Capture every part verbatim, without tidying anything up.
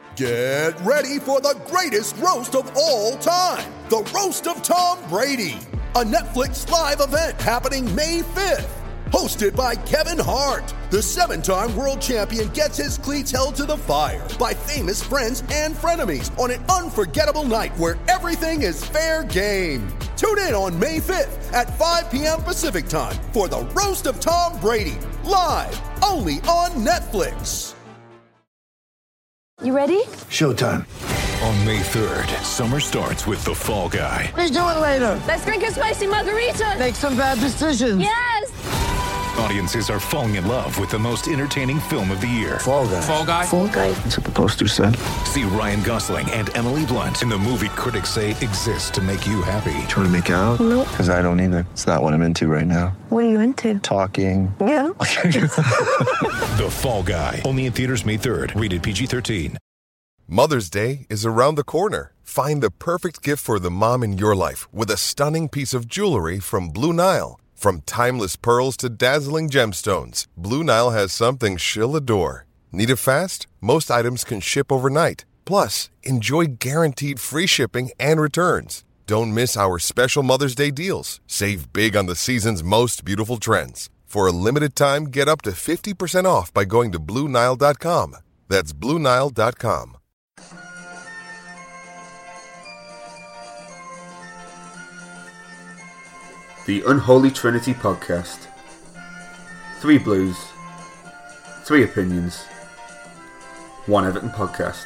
Get ready for the greatest roast of all time, the Roast of Tom Brady, a Netflix live event happening May fifth. Hosted by Kevin Hart, the seven-time world champion gets his cleats held to the fire by famous friends and frenemies on an unforgettable night where everything is fair game. Tune in on May fifth at five p.m. Pacific time for the Roast of Tom Brady, live only on Netflix. You ready? Showtime. On May third, summer starts with The Fall Guy. Let's do it later. Let's drink a spicy margarita. Make some bad decisions. Yes! Audiences are falling in love with the most entertaining film of the year. Fall Guy. Fall Guy? Fall Guy. That's what the poster said. See Ryan Gosling and Emily Blunt in the movie critics say exists to make you happy. Trying to make it out? Nope. Because I don't either. It's not what I'm into right now. What are you into? Talking. Yeah. The Fall Guy. Only in theaters May third. Rated P G thirteen. Mother's Day is around the corner. Find the perfect gift for the mom in your life with a stunning piece of jewelry from Blue Nile. From timeless pearls to dazzling gemstones, Blue Nile has something she'll adore. Need it fast? Most items can ship overnight. Plus, enjoy guaranteed free shipping and returns. Don't miss our special Mother's Day deals. Save big on the season's most beautiful trends. For a limited time, get up to fifty percent off by going to Blue Nile dot com. That's Blue Nile dot com. The Unholy Trinity Podcast. Three Blues, three opinions, one Everton podcast.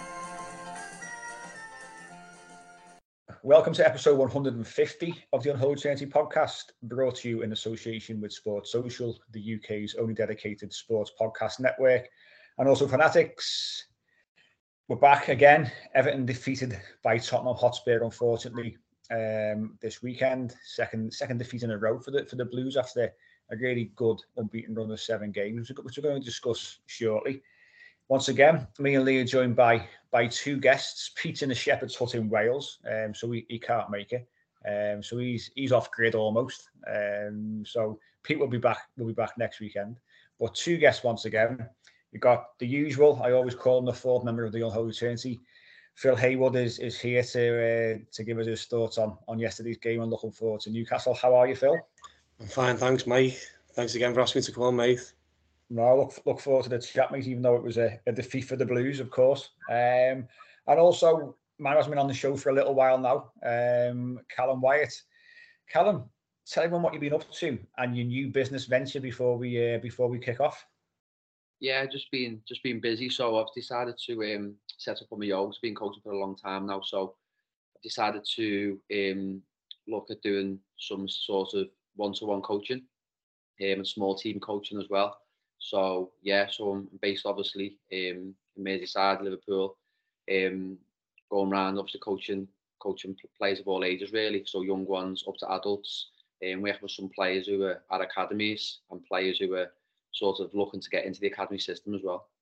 Welcome to episode one hundred fifty of the Unholy Trinity Podcast, brought to you in association with Sports Social, the U K's only dedicated sports podcast network, and also Fanatics. We're back again. Everton defeated by Tottenham Hotspur, unfortunately, um, this weekend. Second second defeat in a row for the for the Blues after a really good unbeaten run of seven games, which we're going to discuss shortly. Once again, me and Lee are joined by by two guests. Pete's in the Shepherd's Hut in Wales, um, so he, he can't make it. Um, so he's he's off grid almost. Um, so Pete will be back. Will be back next weekend. But two guests once again. You got the usual. I always call him the fourth member of the Unholy Trinity. Phil Haywood is is here to uh, to give us his thoughts on on yesterday's game and looking forward to Newcastle. How are you, Phil? I'm fine, thanks, mate. Thanks again for asking me to come on, mate. No, look look forward to the chat, mate, even though it was a, a defeat for the Blues, of course. Um, and also, man has been on the show for a little while now, um, Callum Wyatt. Callum, tell everyone what you've been up to and your new business venture before we uh, before we kick off. Yeah, just been just been busy. So I've decided to um, set up on my own. I've been coaching for a long time now, so I've decided to um, look at doing some sort of one-to-one coaching um, and small team coaching as well. So yeah, so I'm based obviously um, in Merseyside, Liverpool, um, going around obviously coaching coaching players of all ages really. So young ones up to adults, and um, we have some players who are at academies and players who are sort of looking to get into the academy system as well.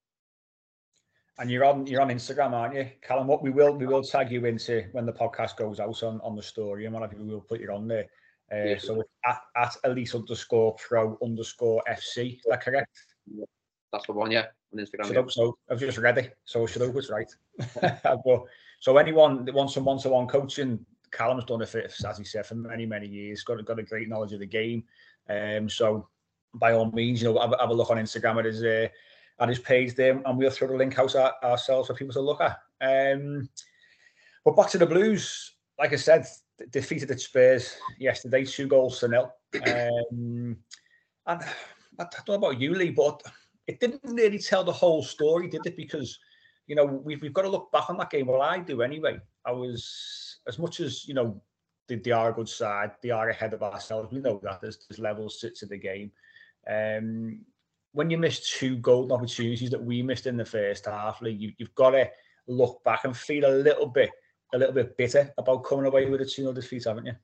And you're on you're on Instagram, aren't you, Callum? What we will we will tag you into when the podcast goes out on, on the story, and one of you will put you on there. Uh, yeah. So it's at, at elite underscore pro underscore F C. Is that correct? Yeah, that's the one, yeah, on Instagram. So, yeah. so I've just read it, so I should hope it's right. But, so anyone that wants some one-to-one coaching, Callum's done it for, as he said, for many many years. Got got a great knowledge of the game. Um, so by all means, you know, have, have a look on Instagram at his uh, at his page there, and we'll throw the link out our, ourselves for people to look at. Um, but back to the Blues, like I said, defeated at Spurs yesterday, two goals to nil. Um, and I don't know about you, Lee, but it didn't really tell the whole story, did it? Because, you know, we've, we've got to look back on that game. Well, I do anyway. I was, as much as, you know, they, they are a good side, they are ahead of ourselves. We know that there's, there's levels to, to the game. Um, when you miss two golden opportunities that we missed in the first half, Lee, you, you've got to look back and feel a little bit, a little bit bitter about coming away with a two nil defeat, haven't you?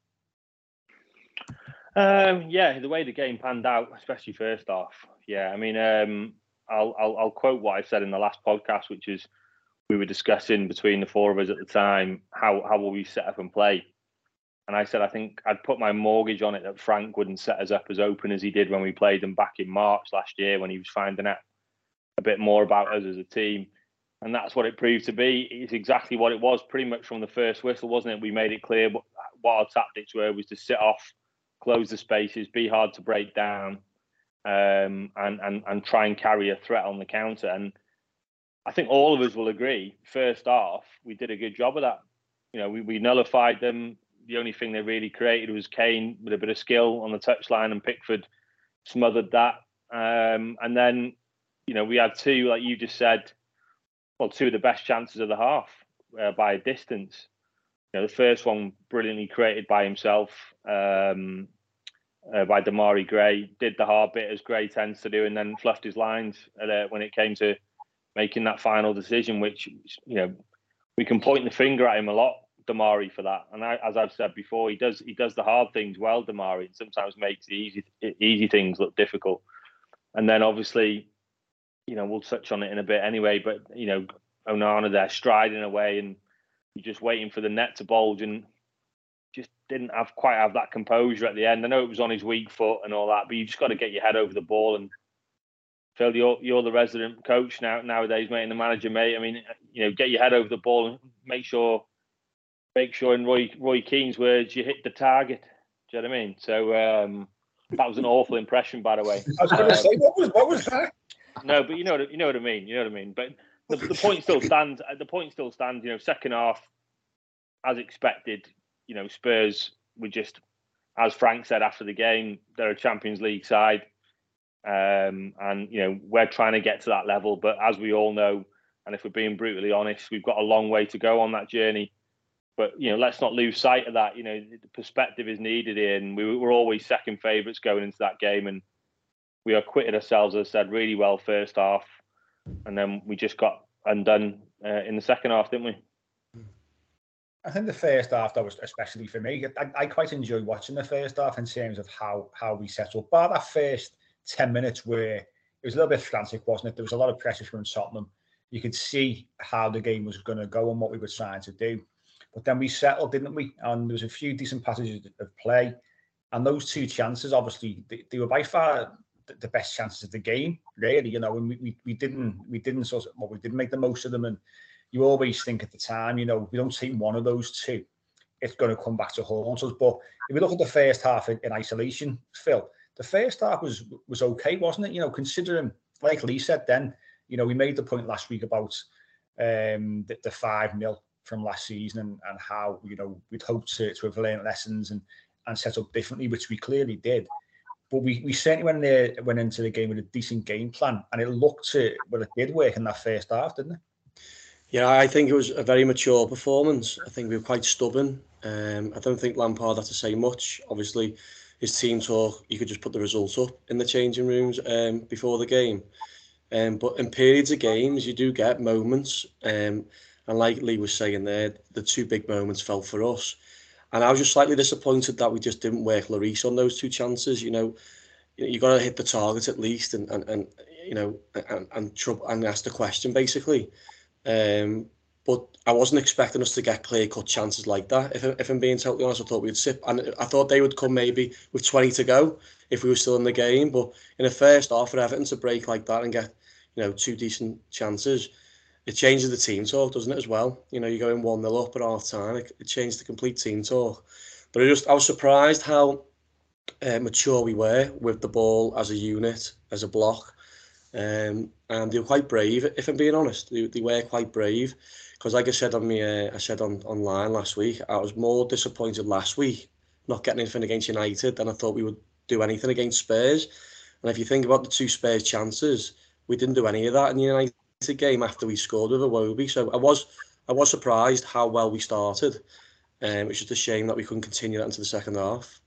Um, yeah, the way the game panned out, especially first half. Yeah, I mean, um, I'll, I'll I'll quote what I said in the last podcast, which is we were discussing between the four of us at the time how how will we set up and play. And I said I think I'd put my mortgage on it that Frank wouldn't set us up as open as he did when we played them back in March last year, when he was finding out a bit more about us as a team. And that's what it proved to be. It's exactly what it was pretty much from the first whistle, wasn't it? We made it clear what, what our tactics were, was to sit off, close the spaces, be hard to break down, um, and, and, and try and carry a threat on the counter. And I think all of us will agree, first half, we did a good job of that. You know, we, we nullified them. The only thing they really created was Kane with a bit of skill on the touchline, and Pickford smothered that. Um, and then, you know, we had two, like you just said, well, two of the best chances of the half uh, by a distance. You know, the first one brilliantly created by himself, um, uh, by Damari Gray, did the hard bit as Gray tends to do, and then fluffed his lines uh, when it came to making that final decision, which, you know, we can point the finger at him a lot, Damari, for that. And I, as I've said before, he does he does the hard things well, Damari, and sometimes makes the easy easy things look difficult. And then obviously, you know, we'll touch on it in a bit anyway, but, you know, Onana there striding away and you're just waiting for the net to bulge, and just didn't have quite have that composure at the end. I know it was on his weak foot and all that, but you just got to get your head over the ball. And Phil, you're, you're the resident coach now nowadays, mate, and the manager, mate. I mean, you know, get your head over the ball and make sure, make sure in Roy, Roy Keane's words, you hit the target. Do you know what I mean? So um, that was an awful impression, by the way. I was going to um, say, what was, what was that? No, but you know what you know what I mean. You know what I mean. But the, the point still stands. The point still stands. You know, second half, as expected. You know, Spurs were just, as Frank said after the game, they're a Champions League side, um, and you know we're trying to get to that level. But as we all know, and if we're being brutally honest, we've got a long way to go on that journey. But you know, let's not lose sight of that. You know, the perspective is needed here, and we were always second favourites going into that game, and we acquitted ourselves, as I said, really well first half, and then we just got undone uh, in the second half, didn't we? I think the first half, that was especially for me. I, I quite enjoyed watching the first half in terms of how how we set up. Bar that first ten minutes where it was a little bit frantic, wasn't it? There was a lot of pressure from Tottenham. You could see how the game was going to go and what we were trying to do. But then we settled, didn't we? And there was a few decent passages of play. And those two chances, obviously, they, they were by far the best chances of the game, really. You know, and we, we, we didn't we didn't sort of well, we didn't make the most of them. And you always think at the time, you know, if we don't take one of those two, it's going to come back to haunt us. But if we look at the first half in, in isolation, Phil, the first half was was okay, wasn't it? You know, considering, like Lee said then, you know, we made the point last week about um, the, the five nil from last season and, and how, you know, we'd hoped to, to have learned lessons and, and set up differently, which we clearly did. But we, we certainly went, there, went into the game with a decent game plan, and it looked to, well, it did work in that first half, didn't it? Yeah, I think it was a very mature performance. I think we were quite stubborn. Um, I don't think Lampard had to say much. Obviously, his team talk, you could just put the results up in the changing rooms um, before the game. Um, but in periods of games, you do get moments. Um, and like Lee was saying there, the two big moments fell for us. And I was just slightly disappointed that we just didn't work Lloris on those two chances. You know, you got to hit the target at least, and and, and you know, and and, trouble, and ask the question basically. Um, but I wasn't expecting us to get clear-cut chances like that. If if I'm being totally honest, I thought we'd sip, and I thought they would come maybe with twenty to go if we were still in the game. But in the first half, for Everton to break like that and get, you know, two decent chances, it changes the team talk, doesn't it, as well? You know, you're going one nil up at half time. It, it changed the complete team talk. But I just I was surprised how uh, mature we were with the ball as a unit, as a block. Um, and they were quite brave, if I'm being honest. They, they were quite brave. Because like I said on me, uh, I said on online last week, I was more disappointed last week not getting anything against United than I thought we would do anything against Spurs. And if you think about the two Spurs chances, we didn't do any of that in the United game after we scored with Iwobi. So I was I was surprised how well we started. Um, it's just a shame that we couldn't continue that into the second half.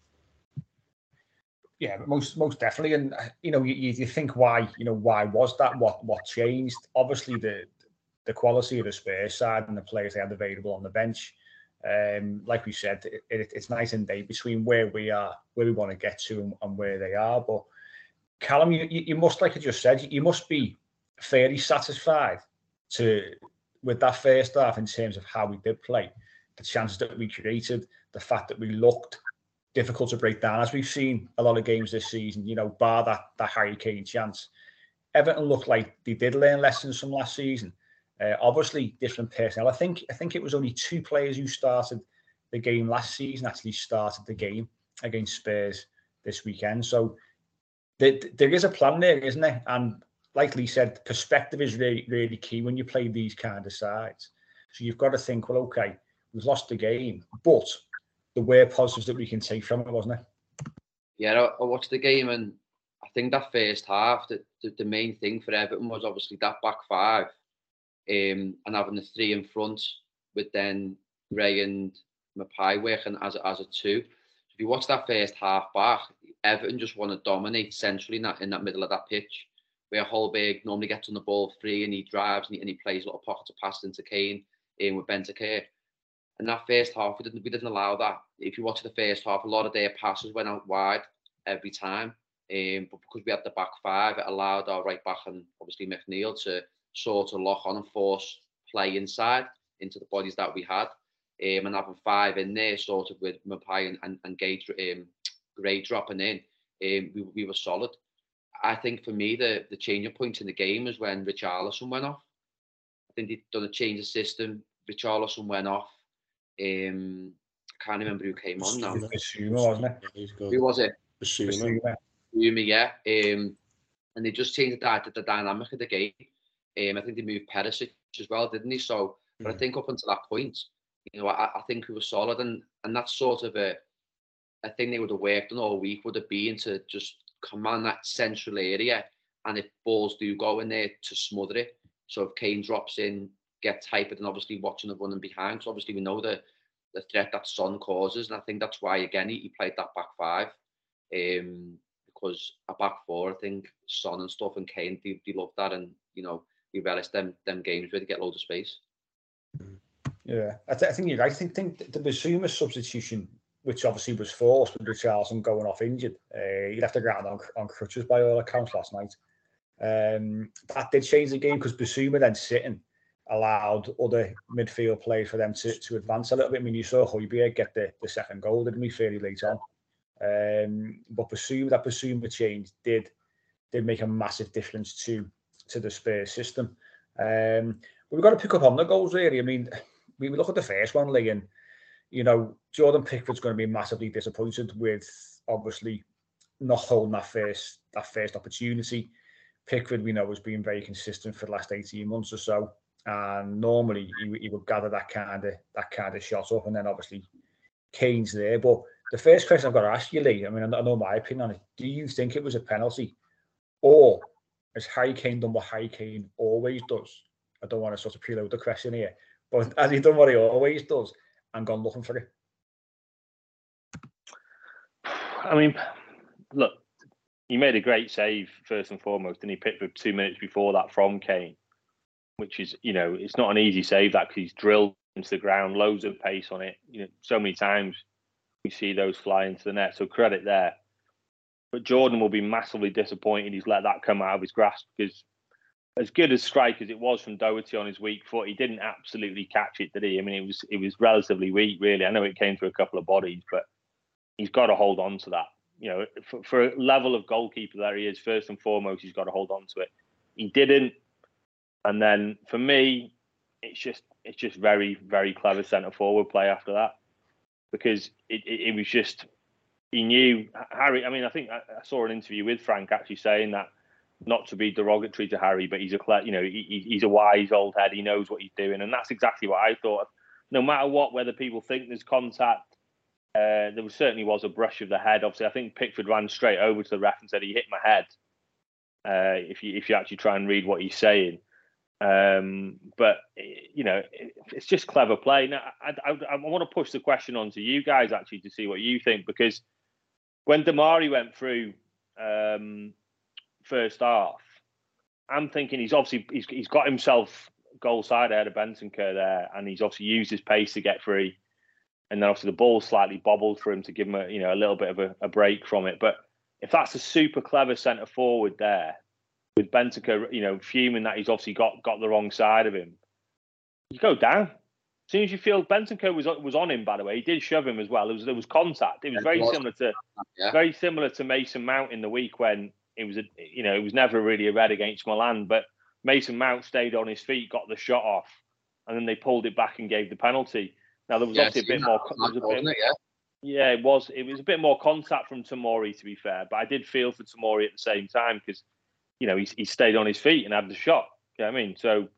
Yeah, most most definitely. And you know, you, you think why, you know, why was that? What what changed? Obviously the the quality of the Spurs side and the players they had available on the bench. Um, like we said, it, it, it's night and day between where we are, where we want to get to, and, and where they are. But Callum, you, you must, like I just said, you must be fairly satisfied to with that first half in terms of how we did play, the chances that we created, the fact that we looked difficult to break down, as we've seen a lot of games this season. You know, bar that that Harry Kane chance, Everton looked like they did learn lessons from last season. Uh, obviously, different personnel. I think I think it was only two players who started the game last season actually started the game against Spurs this weekend. So there, there is a plan there, isn't there? And like Lee said, perspective is really, really key when you play these kind of sides. So you've got to think, well, okay, we've lost the game, but there were positives that we can take from it, wasn't it? Yeah, I, I watched the game, and I think that first half, the, the, the main thing for Everton was obviously that back five, um, and having the three in front with then Ray and Mapai working as a, as a two. If you watch that first half back, Everton just want to dominate centrally in that, in that middle of that pitch, where Holberg normally gets on the ball free and he drives and he, and he plays little pockets of passes into Kane in with Bentancur. And that first half, we didn't we didn't allow that. If you watch the first half, a lot of their passes went out wide every time. Um, but because we had the back five, it allowed our right back and obviously McNeil to sort of lock on and force play inside into the bodies that we had. Um, and having five in there, sort of with Mapai and, and, and Gage, um, Gray dropping in, um, we, we were solid. I think for me, the, the changing point in the game was when Richarlison went off. I think they'd done a change of system. Richarlison went off. Um, I can't remember who came on now. Bissouma, wasn't it? Who was it? Bissouma. Bissouma, yeah. Um, and they just changed the, the dynamic of the game. Um, I think they moved Perisic as well, didn't they? So, but mm. I think up until that point, you know, I, I think we were solid, and and that's sort of a a thing they would have worked on all week would have been to just command that central area, and if balls do go in there, to smother it. So if Kane drops in, get hyper, and obviously watching the running behind, because obviously we know the the threat that Son causes, and I think that's why again he, he played that back five, um, because a back four, I think Son and stuff and Kane they, they love that, and you know we relish them them games where they get loads of space. Yeah, I, th- I think you're right. I think, think the Bissouma substitution, which obviously was forced with Richarlison going off injured, uh, he left the ground on, on crutches by all accounts last night. Um, that did change the game because Bissouma then sitting allowed other midfield players for them to, to advance a little bit. I mean, you saw Højbjerg get the, the second goal, didn't we, fairly late on. Um, but Bissouma, that Bissouma change did did make a massive difference to to the Spurs system. Um, but we've got to pick up on the goals, really. I mean, we look at the first one, Lee, and you know, Jordan Pickford's going to be massively disappointed with obviously not holding that first that first opportunity. Pickford, we know, has been very consistent for the last eighteen months or so, and normally he, he would gather that kind of that kind of shot up, and then obviously Kane's there. But the first question I've got to ask you, Lee, I mean, I know my opinion on it. Do you think it was a penalty, or has Harry Kane done what Harry Kane always does? I don't want to sort of preload the question here, but has he done what he always does and gone looking for it? I mean, look, he made a great save first and foremost, and he picked up two minutes before that from Kane, which is, you know, it's not an easy save that because he's drilled into the ground, loads of pace on it. You know, so many times we see those fly into the net, so credit there. But Jordan will be massively disappointed he's let that come out of his grasp, because as good a strike as it was from Doherty on his weak foot, he didn't absolutely catch it, did he? I mean, it was it was relatively weak, really. I know it came through a couple of bodies, but he's got to hold on to that. You know, for, for a level of goalkeeper that he is, first and foremost, he's got to hold on to it. He didn't. And then for me, it's just it's just very, very clever centre forward play after that, because it, it, it was just, he knew Harry. I mean, I think I, I saw an interview with Frank actually saying that, not to be derogatory to Harry, but he's a, you know, he, he's a wise old head. He knows what he's doing, and that's exactly what I thought. No matter what, whether people think there's contact, uh, there was, certainly was a brush of the head. Obviously, I think Pickford ran straight over to the ref and said he hit my head. Uh, if you if you actually try and read what he's saying, um, but you know, it, it's just clever play. Now, I, I, I want to push the question on to you guys actually to see what you think, because when Damari went through. Um, First half, I'm thinking he's obviously he's he's got himself goal side ahead of Bentancur there, and he's obviously used his pace to get free, and then obviously the ball slightly bobbled for him to give him a you know a little bit of a, a break from it. But if that's a super clever centre forward there, with Bentancur, you know, fuming that he's obviously got got the wrong side of him, you go down. As soon as you feel Bentancur was was on him, by the way, he did shove him as well. There was there was contact. It was very similar to yeah. very similar to Mason Mount in the week when. It was, a, you know, it was never really a red against Milan, but Mason Mount stayed on his feet, got the shot off, and then they pulled it back and gave the penalty. Now there was Yeah, obviously a bit that, more. that, There was a bit, wasn't it? Yeah. Yeah, it was. It was a bit more contact from Tomori, to be fair. But I did feel for Tomori at the same time because, you know, he, he stayed on his feet and had the shot. You know what I mean? So,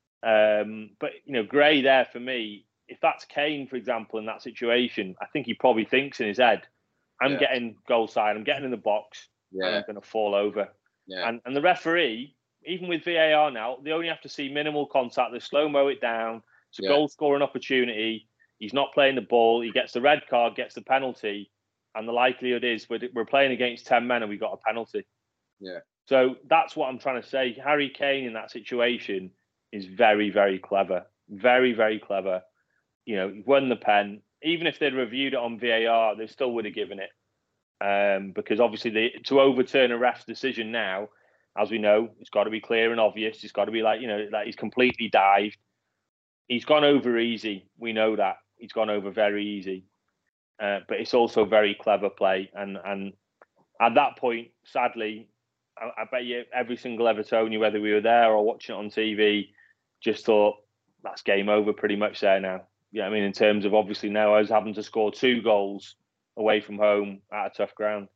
um, but, you know, Gray there for me, if that's Kane, for example, in that situation, I think he probably thinks in his head, I'm Yeah. getting goal side, I'm getting in the box, Yeah. and I'm going to fall over. Yeah. And, and the referee, even with V A R now, they only have to see minimal contact. They slow-mo it down. It's a Yeah. goal-scoring opportunity. He's not playing the ball. He gets the red card, gets the penalty, and the likelihood is we're, we're playing against ten men and we got a penalty. Yeah. So that's what I'm trying to say. Harry Kane in that situation is very, very clever. Very, very clever. You know, he won the pen. Even if they'd reviewed it on V A R, they still would have given it. Um, because obviously they, to overturn a ref's decision now, as we know, it's got to be clear and obvious. It's got to be like, you know, like he's completely dived. He's gone over easy. We know that. He's gone over very easy. Uh, but it's also very clever play. And and at that point, sadly, I, I bet you every single Evertonian, whether we were there or watching it on T V, just thought, that's game over pretty much there now. Yeah, I mean, in terms of obviously now I was having to score two goals away from home at a tough ground.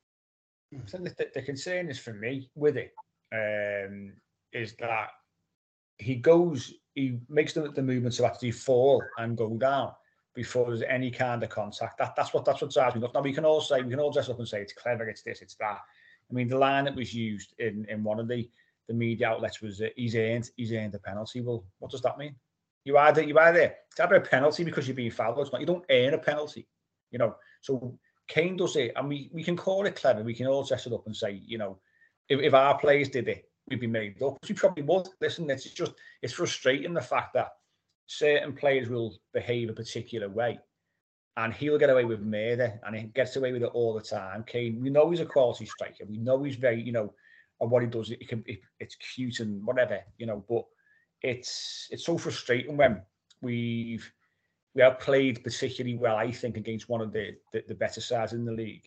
I think the, the concern is for me with it um, is that he goes, he makes the, the movement to actually fall and go down before there's any kind of contact. That that's what that's what drives me nuts. Now we can all say we can all dress up and say it's clever, it's this, it's that. I mean, the line that was used in, in one of the, the media outlets was uh, he's earned he's earned a penalty. Well, what does that mean? You either you either it's either a penalty because you're being fouled, or it's not. You don't earn a penalty, you know. So Kane does it, and we, we can call it clever. We can all dress it up and say, you know, if, if our players did it, we'd be made up. We probably would. Listen, it's just it's frustrating the fact that certain players will behave a particular way, and he'll get away with murder, and he gets away with it all the time. Kane, we know he's a quality striker. We know he's very, you know, and what he does, it can it, it's cute and whatever, you know. But it's it's so frustrating when we've we have played particularly well, I think, against one of the the, the better sides in the league,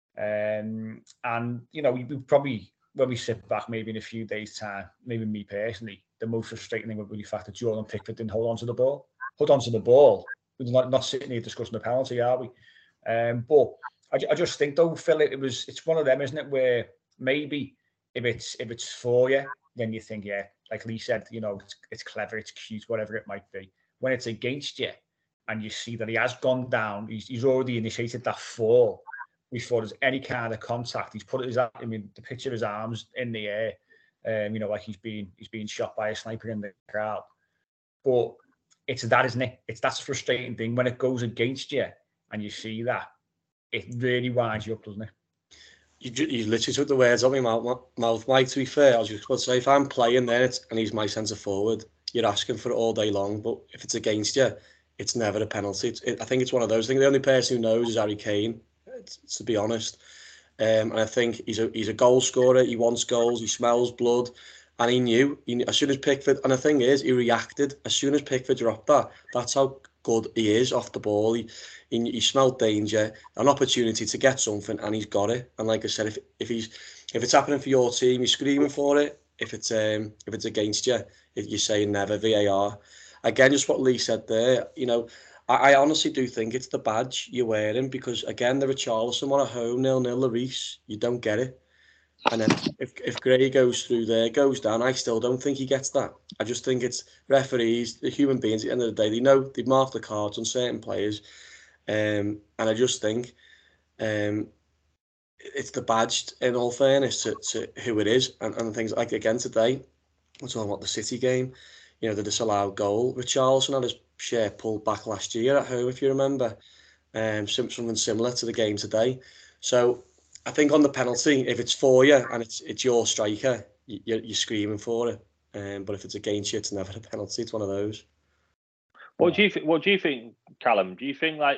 um, and you know we, we probably. When we sit back, maybe in a few days' time, maybe me personally, the most frustrating thing would be the fact that Jordan Pickford didn't hold on to the ball. Hold on to the ball. We're not, not sitting here discussing the penalty, are we? Um, but I, I just think, though, Phil, it, it was it's one of them, isn't it, where maybe if it's if it's for you, then you think, yeah, like Lee said, you know, it's, it's clever, it's cute, whatever it might be. When it's against you, and you see that he has gone down, he's, he's already initiated that fall. Before there's any kind of contact, he's put his, I mean, the picture of his arms in the air, um, you know, like he's being he's being shot by a sniper in the crowd. But it's that, isn't it? It's that's a frustrating thing when it goes against you and you see that. It really winds you up, doesn't it? You, you literally took the words out of my mouth, mouth, Mike. To be fair, I was just going to say, if I'm playing there and he's my centre forward, you're asking for it all day long. But if it's against you, it's never a penalty. It's, it, I think it's one of those things. The only person who knows is Harry Kane. To be honest, um, and I think he's a he's a goal scorer. He wants goals. He smells blood, and he knew. He, as soon as Pickford, and the thing is, he reacted as soon as Pickford dropped that. That's how good he is off the ball. He he, he smelled danger, an opportunity to get something, and he's got it. And like I said, if if he's if it's happening for your team, you're screaming for it. If it's um if it's against you, if you're saying never V A R. Again, just what Lee said there. You know. I honestly do think it's the badge you're wearing because, again, the Richarlison one at home, nil-nil, Lloris, you don't get it. And then if, if Gray goes through there, goes down, I still don't think he gets that. I just think it's referees, the human beings, at the end of the day, they know, they've marked the cards on certain players. Um, and I just think um, it's the badge, in all fairness, to, to who it is. And, and things like, again, today, we're talking about the City game, you know, the disallowed goal. Richarlison had his share pulled back last year at home, if you remember, um, something similar to the game today. So I think on the penalty, if it's for you and it's it's your striker, you're, you're screaming for it. Um, but if it's against you, it's never a penalty. It's one of those. What do you think? What do you think, Callum? Do you think, like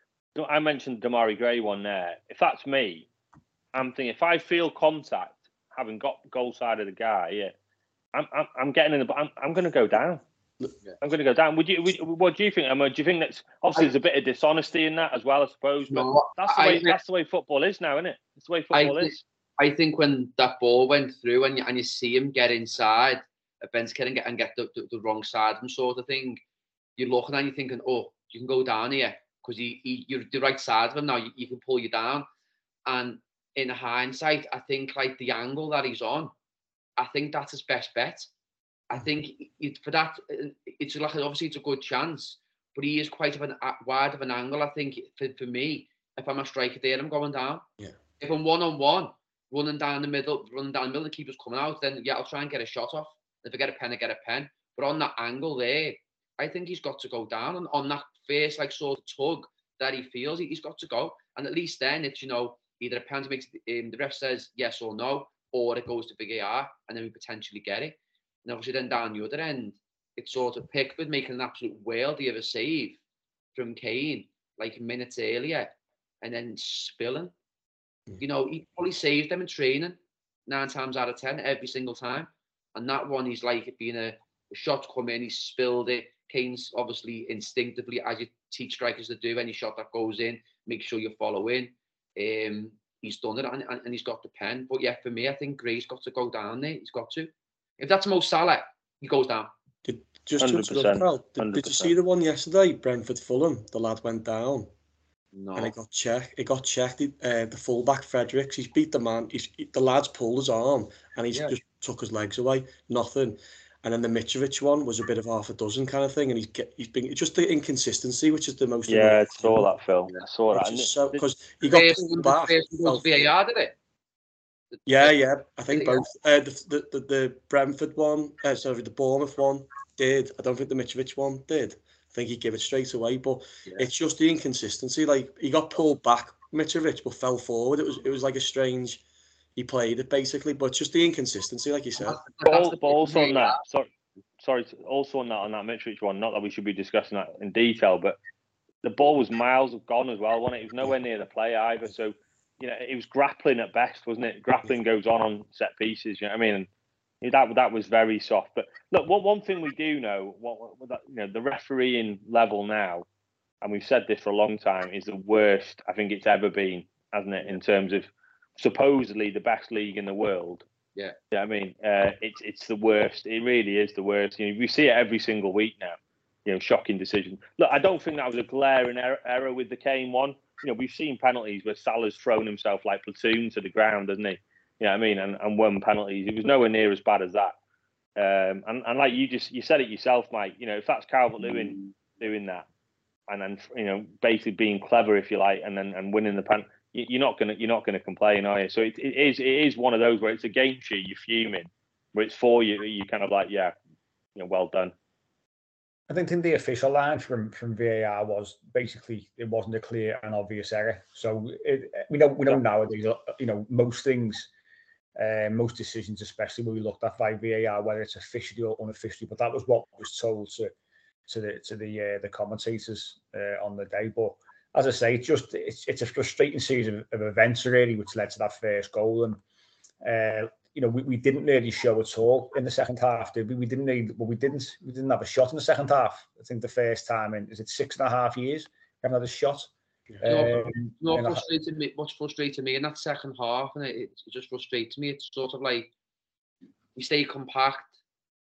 I mentioned, Demarai Gray one there? If that's me, I'm thinking if I feel contact, having got goal side of the guy, yeah, I'm I'm, I'm getting in the. I'm I'm going to go down. Yeah. I'm going to go down. Would you? Would, what do you think, Emma? Do you think that's obviously I, there's a bit of dishonesty in that as well, I suppose? But no, that's the way. I, that's the way football is now, isn't it? It's the way football I, is. I think when that ball went through and you, and you see him get inside, a Ben's kid and get and get the, the, the wrong side of him sort of thing. You're looking and you're thinking, oh, you can go down here because he, he, you're the right side of him now. You, you can pull you down. And in hindsight, I think like the angle that he's on, I think that's his best bet. I think it, for that, it's like obviously it's a good chance, but he is quite of an wide of an angle. I think for, for me, if I'm a striker there, I'm going down. Yeah. If I'm one on one, running down the middle, running down the middle, the keeper's coming out, then yeah, I'll try and get a shot off. If I get a pen, I get a pen. But on that angle there, I think he's got to go down. And on that first like sort of tug that he feels, he's got to go. And at least then it's, you know, either a penalty makes um, the ref says yes or no, or it goes to V A R, and then we potentially get it. And obviously then down the other end, it's sort of Pickford making an absolute worldie of a save from Kane, like minutes earlier, and then spilling. You know, he probably saved them in training nine times out of ten, every single time. And that one, he's like it being a, a shot come in, he spilled it. Kane's obviously instinctively, as you teach strikers to do, any shot that goes in, make sure you follow in. Um, he's done it and, and, and he's got the pen. But yeah, for me, I think Gray's got to go down there. He's got to. If that's Mo Salah, he goes down. Did, just to interrupt, did, did you see the one yesterday, Brentford Fulham? The lad went down. No. And it got checked. It got checked. Uh, the fullback Fredericks, he's beat the man. He's the lad's pulled his arm and he's yeah. just took his legs away. Nothing. And then the Mitrovic one was a bit of half a dozen kind of thing. And he's get, he's been just the inconsistency, which is the most. Yeah, I saw that film. I saw that. Because so, he got pulled back. V A R, did it? Yeah, yeah. I think both. Uh, the, the the the Brentford one, uh, sorry, the Bournemouth one did. I don't think the Mitrovic one did. I think he gave it straight away, but yeah. it's just the inconsistency. Like he got pulled back, Mitrovic, but fell forward. It was it was like a strange. He played it basically, but just the inconsistency, like you said. But, but also on that, sorry, sorry, also on that on that Mitrovic one. Not that we should be discussing that in detail, but the ball was miles gone as well, wasn't it? It was nowhere near the play either. So you know, it was grappling at best, wasn't it? Grappling goes on on set pieces. You know what I mean? And that that was very soft. But look, what one thing we do know, what, what you know, the refereeing level now, and we've said this for a long time, is the worst I think it's ever been, hasn't it? In terms of supposedly the best league in the world. Yeah. You know what I mean? Uh, it's it's the worst. It really is the worst. You know, we see it every single week now. You know, shocking decision. Look, I don't think that was a glaring error, error with the Kane one. You know, we've seen penalties where Salah's thrown himself like platoon to the ground, hasn't he? You know what I mean? And, and won penalties. It was nowhere near as bad as that. Um, and, and like you just, you said it yourself, Mike, you know, if that's Calvert-Lewin doing that and then, you know, basically being clever, if you like, and then and winning the pen, you, you're not going to, you're not going to complain, are you? So it, it is, it is one of those where it's against you, you're fuming, where it's for you, you're kind of like, yeah, you know, well done. I think in the official line from, from V A R was basically it wasn't a clear and obvious error. So it, we know we know nowadays, you know, most things, uh, most decisions, especially when we looked at by V A R, whether it's officially or unofficially. But that was what was told to to the to the uh, the commentators uh, on the day. But as I say, it's just it's it's a frustrating series of, of events really, which led to that first goal. And uh, you know, we, we didn't really show at all in the second half, did we? We didn't need, well, we didn't we didn't have a shot in the second half. I think the first time in, is it six and a half years? We haven't had a shot. No, um, no frustrated me. What's frustrated me in that second half, and it, it just frustrates me. It's sort of like we stay compact.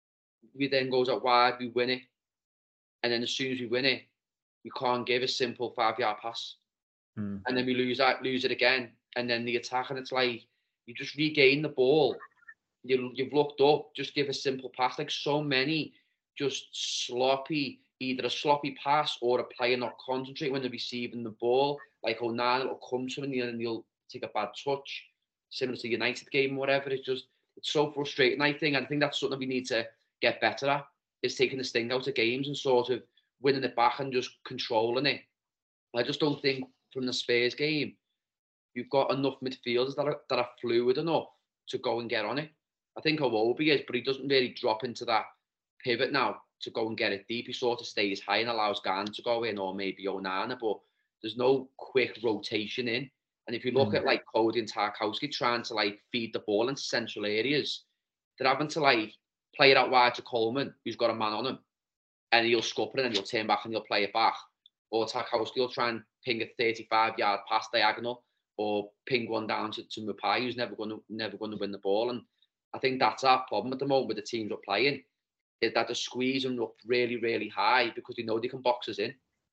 We then goes out wide, we win it, and then as soon as we win it, we can't give a simple five-yard pass, hmm. and then we lose that, lose it again, and then the attack, and it's like. You just regain the ball. You, you've looked up, just give a simple pass. Like so many just sloppy, either a sloppy pass or a player not concentrate when they're receiving the ball. Like Onana will come to him and you'll take a bad touch. Similar to the United game or whatever. It's just, it's so frustrating, I think. I think that's something we need to get better at, is taking the sting out of games and sort of winning it back and just controlling it. I just don't think from the Spurs game, you've got enough midfielders that are that are fluid enough to go and get on it. I think Iwobi is, but he doesn't really drop into that pivot now to go and get it deep. He sort of stays high and allows Gane to go in, or maybe Onana, but there's no quick rotation in. And if you look mm. at like Cody and Tarkowski trying to like feed the ball into central areas, they're having to like play it out wide to Coleman, who's got a man on him, and he'll scupper it and he'll turn back and he'll play it back. Or Tarkowski will try and ping a thirty-five yard pass diagonal, or ping one down to, to Mapai, who's never going to never going to win the ball. And I think that's our problem at the moment with the teams we're playing, is that they're squeezing up really, really high because they know they can box us in.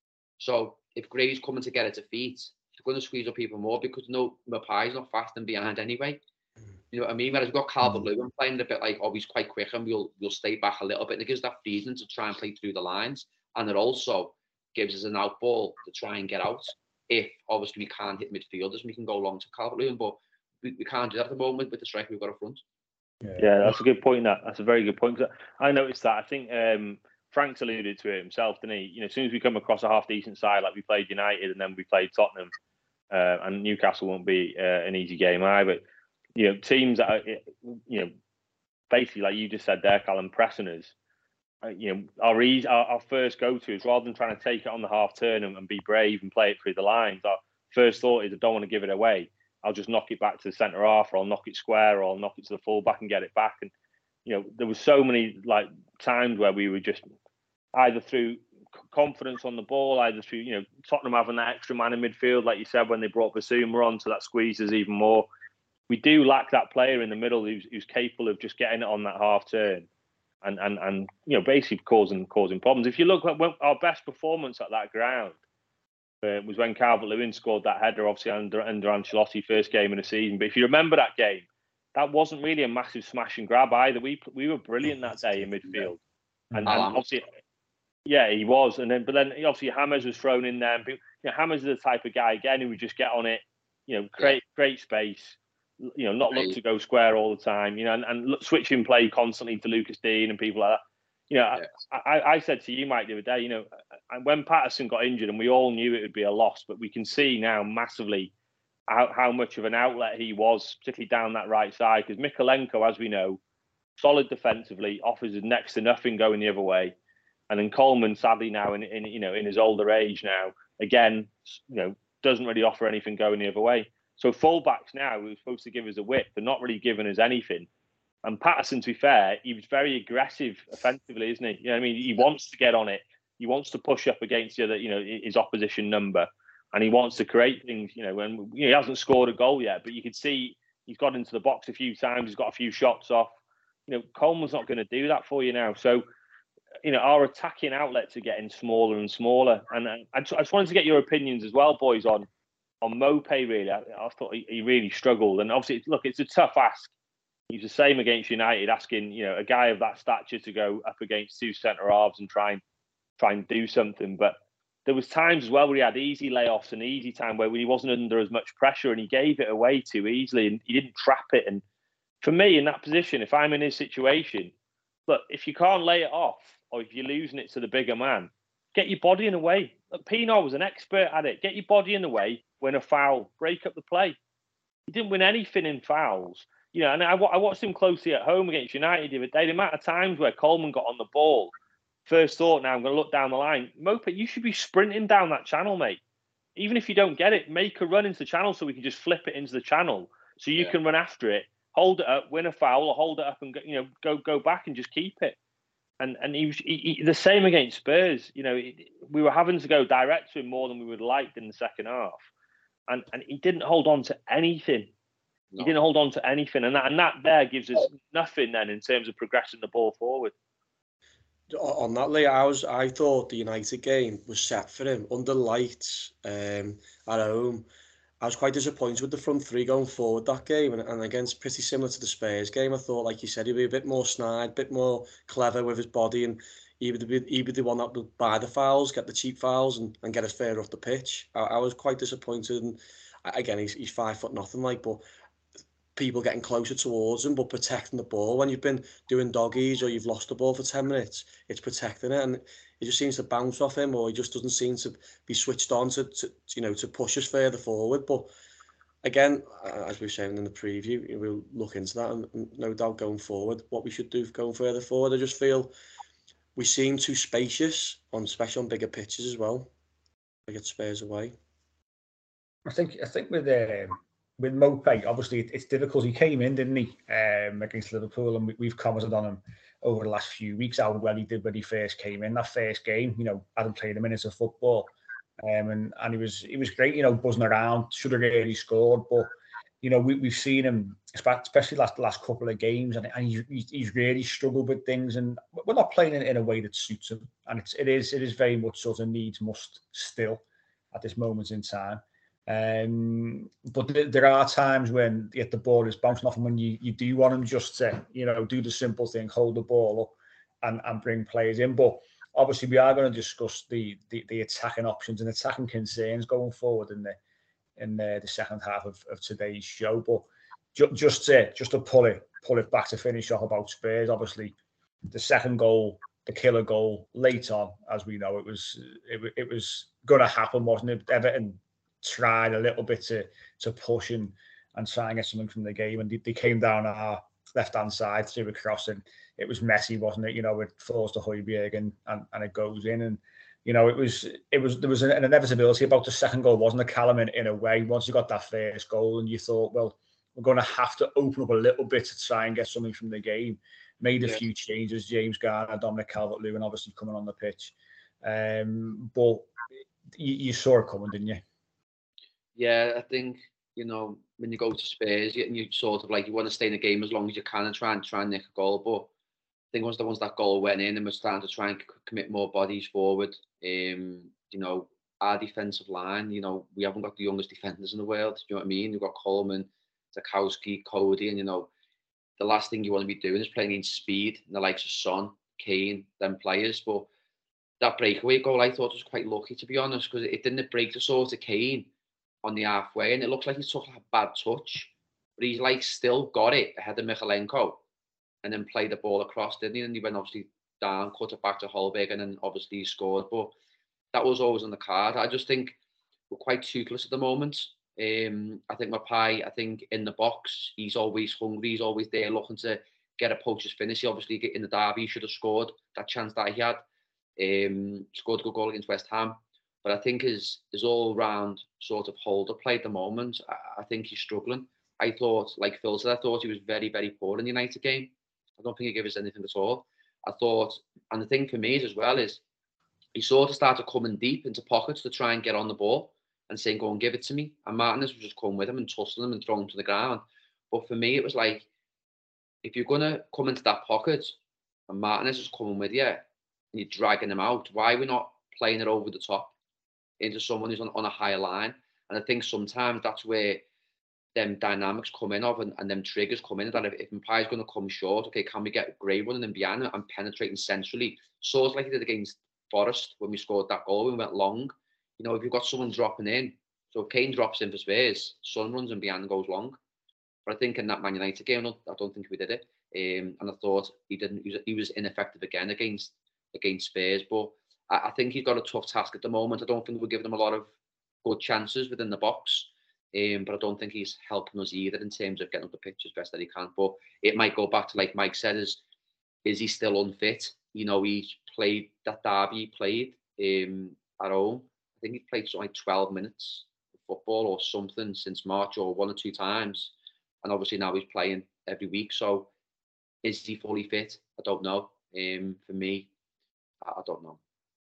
So if Gray's coming to get it to feet, they're going to squeeze up even more because no, Maupay's not fast and behind anyway. You know what I mean? Whereas we've got Calvert-Lewin playing a bit like, oh, he's quite quick and we'll we'll stay back a little bit. And it gives that freedom to try and play through the lines. And it also gives us an out ball to try and get out. If obviously we can't hit midfielders, we can go long to Calvert-Lewin, but we, we can't do that at the moment with the striker we've got up front. Yeah, yeah, that's a good point. That that's a very good point. I noticed that. I think um, Frank's alluded to it himself, didn't he? You know, as soon as we come across a half decent side, like we played United and then we played Tottenham, uh, and Newcastle won't be uh, an easy game either. But you know, teams that are, you know, basically like you just said there, Callum, pressing us. Uh, you know, our, easy, our our first go to is rather than trying to take it on the half turn and, and be brave and play it through the lines. Our first thought is I don't want to give it away. I'll just knock it back to the centre half, or I'll knock it square, or I'll knock it to the full back and get it back. And you know, there was so many like times where we were just either through confidence on the ball, either through you know Tottenham having that extra man in midfield, like you said, when they brought Basuma on, so that squeezes even more. We do lack that player in the middle who's, who's capable of just getting it on that half turn, and and and you know basically causing causing problems. If you look at our best performance at that ground. Uh, was when Calvert-Lewin scored that header, obviously under, under Ancelotti, first game of the season. But if you remember that game, that wasn't really a massive smash and grab either. We we were brilliant that day in midfield, and, and obviously, yeah, he was. And then, but then obviously James was thrown in there. And people, you know, James is the type of guy again who would just get on it, you know, create create space, you know, not look to go square all the time, you know, and, and look, switching play constantly to Lucas Dean and people like that. You know, yeah. I, I said to you, Mike, the other day, you know, when Patterson got injured, and we all knew it would be a loss, but we can see now massively how, how much of an outlet he was, particularly down that right side. Because Mykolenko, as we know, solid defensively, offers next to nothing going the other way, and then Coleman, sadly now in, in you know in his older age now, again, you know, doesn't really offer anything going the other way. So fullbacks now, who are supposed to give us a width, they're not really giving us anything. And Patterson, to be fair, he was very aggressive offensively, isn't he? You know what I mean? He wants to get on it. He wants to push up against the other, you know, his opposition number. And he wants to create things, you know, when you know, he hasn't scored a goal yet, but you can see he's got into the box a few times. He's got a few shots off. You know, Coleman's not going to do that for you now. So, you know, our attacking outlets are getting smaller and smaller. And I, I just wanted to get your opinions as well, boys, on on Maupay, really. I, I thought he, he really struggled. And obviously, look, it's a tough ask. He's the same against United, asking you know a guy of that stature to go up against two centre halves and try and try and do something. But there was times as well where he had easy layoffs and easy time where he wasn't under as much pressure, and he gave it away too easily, and he didn't trap it. And for me, in that position, if I'm in his situation, look, if you can't lay it off, or if you're losing it to the bigger man, get your body in the way. Look, Pienaar was an expert at it. Get your body in the way, win a foul, break up the play. He didn't win anything in fouls. You know, and I, I watched him closely at home against United the other day. The amount of times where Coleman got on the ball, first thought, now I'm going to look down the line. Maupay, you should be sprinting down that channel, mate. Even if you don't get it, make a run into the channel so we can just flip it into the channel, so you yeah. can run after it, hold it up, win a foul, or hold it up and go, you know go go back and just keep it. And and he was he, he, the same against Spurs. You know, he, we were having to go direct to him more than we would have liked in the second half, and and he didn't hold on to anything. No. He didn't hold on to anything, and that and that there gives us nothing then in terms of progressing the ball forward. On that, Lee, I was I thought the United game was set for him under lights um, at home. I was quite disappointed with the front three going forward that game, and, and against pretty similar to the Spurs game. I thought, like you said, he'd be a bit more snide, a bit more clever with his body, and he would be, he'd be the one that would buy the fouls, get the cheap fouls, and, and get us further off the pitch. I, I was quite disappointed, and again, he's he's five foot nothing, like, but people getting closer towards him, but protecting the ball. When you've been doing doggies or you've lost the ball for ten minutes, it's protecting it, and it just seems to bounce off him, or he just doesn't seem to be switched on to, to you know, to push us further forward. But again, as we were saying in the preview, we'll look into that, and no doubt going forward, what we should do going further forward. I just feel we seem too spacious, on especially on bigger pitches as well. I get Spurs away. I think I think with um, with Maupay, obviously it, it's difficult. He came in, didn't he, um, against Liverpool, and we, we've commented on him over the last few weeks how well he did when he first came in. That first game, you know, hadn't played a minute of football, um, and and he was he was great, you know, buzzing around. Should have really scored, but you know, we, we've seen him, especially last last couple of games, and, and he's, he's really struggled with things. And we're not playing in, in a way that suits him, and it's it is it is very much sort of needs must still at this moment in time. Um, but th- there are times when the, the ball is bouncing off him, when you, you do want him just to, you know, do the simple thing, hold the ball up and, and bring players in. But obviously, we are going to discuss the, the the attacking options and attacking concerns going forward in the in the, the second half of, of today's show. But ju- just to just to pull it pull it back to finish off about Spurs, obviously, the second goal, the killer goal, late on, as we know, it was it, it was going to happen, wasn't it? Everton tried a little bit to to push and and try and get something from the game, and they, they came down our left hand side through a cross, and it was messy, wasn't it? You know, it falls to Højbjerg and, and and it goes in, and you know, it was it was there was an inevitability about the second goal, wasn't it, Callum? In, in a way, once you got that first goal, and you thought, well, we're going to have to open up a little bit to try and get something from the game. Made a yeah. few changes, James Garner, Dominic Calvert-Lewin, obviously coming on the pitch, um, but you, you saw it coming, didn't you? Yeah, I think, you know, when you go to Spurs, you, you sort of like, you want to stay in the game as long as you can and try and try and nick a goal. But I think once the once that goal went in and we're starting to try and commit more bodies forward, um, you know, our defensive line, you know, we haven't got the youngest defenders in the world. You know what I mean? We've got Coleman, Tarkowski, Cody, and, you know, the last thing you want to be doing is playing in speed and the likes of Son, Kane, them players. But that breakaway goal, I thought was quite lucky, to be honest, because it didn't break the sort of Kane on the halfway, and it looks like he took like a bad touch, but he's like still got it ahead of Mykolenko, and then played the ball across, didn't he? And he went obviously down, cut it back to Højbjerg, and then obviously he scored. But that was always on the card. I just think we're quite toothless at the moment. Um, I think Maupay, I think in the box, he's always hungry, he's always there looking to get a poacher's finish. He obviously in the derby, he should have scored that chance that he had. Um, scored a good goal against West Ham. But I think his, his all-round sort of holder play at the moment, I, I think he's struggling. I thought, like Phil said, I thought he was very, very poor in the United game. I don't think he gave us anything at all. I thought, and the thing for me is as well is, he sort of started coming deep into pockets to try and get on the ball and saying, go and give it to me. And Martinez was just coming with him and tussling him and throwing him to the ground. But for me, it was like, if you're going to come into that pocket and Martinez is coming with you and you're dragging him out, why are we not playing it over the top into someone who's on, on a higher line? And I think sometimes that's where them dynamics come in of and, and them triggers come in, that if, if Maupay's going to come short, okay, can we get Gray running in behind and penetrating centrally, sort of like he did against Forest when we scored that goal, we went long. You know, if you've got someone dropping in, so if Kane drops in for Spurs, Son runs in behind and goes long. But I think in that Man United game, I don't think we did it. Um, and I thought he didn't. He was, he was ineffective again against against Spurs. But I, I think he's got a tough task at the moment. I don't think we're giving him a lot of good chances within the box. Um, but I don't think he's helping us either in terms of getting up the pitch as best that he can. But it might go back to, like Mike said, is is he still unfit? You know, he played that derby, he played um, at home. I think he played something like twelve minutes of football or something since March, or one or two times. And obviously now he's playing every week. So is he fully fit? I don't know. Um, for me, I, I don't know.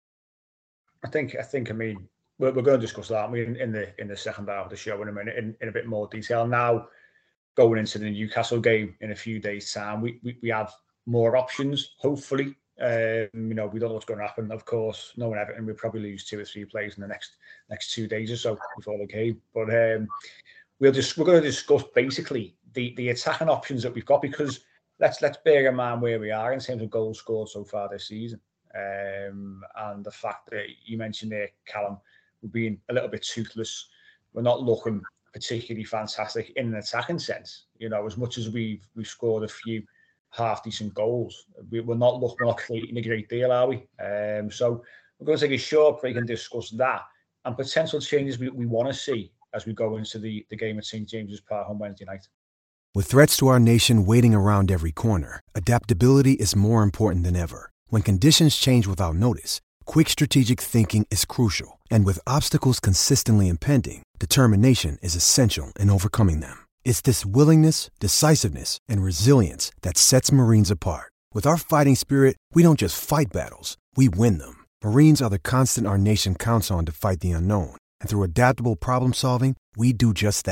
I think, I think, I mean, we're, we're going to discuss that, aren't we, in, in the in the second half of the show in a minute, in, in a bit more detail. Now, going into the Newcastle game in a few days' time, we we, we have more options, hopefully. Um, you know, we don't know what's going to happen, of course. Knowing Everton, we'll probably lose two or three players in the next next two days or so before the game. But um, we'll just we're going to discuss basically the, the attacking options that we've got, because let's let's bear in mind where we are in terms of goals scored so far this season, um, and the fact that you mentioned there, Callum, we're being a little bit toothless. We're not looking particularly fantastic in an attacking sense. You know, as much as we've we've scored a few half decent goals, we, we're not looking, we're not creating a great deal, are we? Um, so we're going to take a short break and discuss that and potential changes we, we want to see as we go into the, the game at Saint James's Park on Wednesday night. With threats to our nation waiting around every corner, adaptability is more important than ever. When conditions change without notice, quick strategic thinking is crucial. And with obstacles consistently impending, determination is essential in overcoming them. It's this willingness, decisiveness, and resilience that sets Marines apart. With our fighting spirit, we don't just fight battles, we win them. Marines are the constant our nation counts on to fight the unknown. And through adaptable problem solving, we do just that.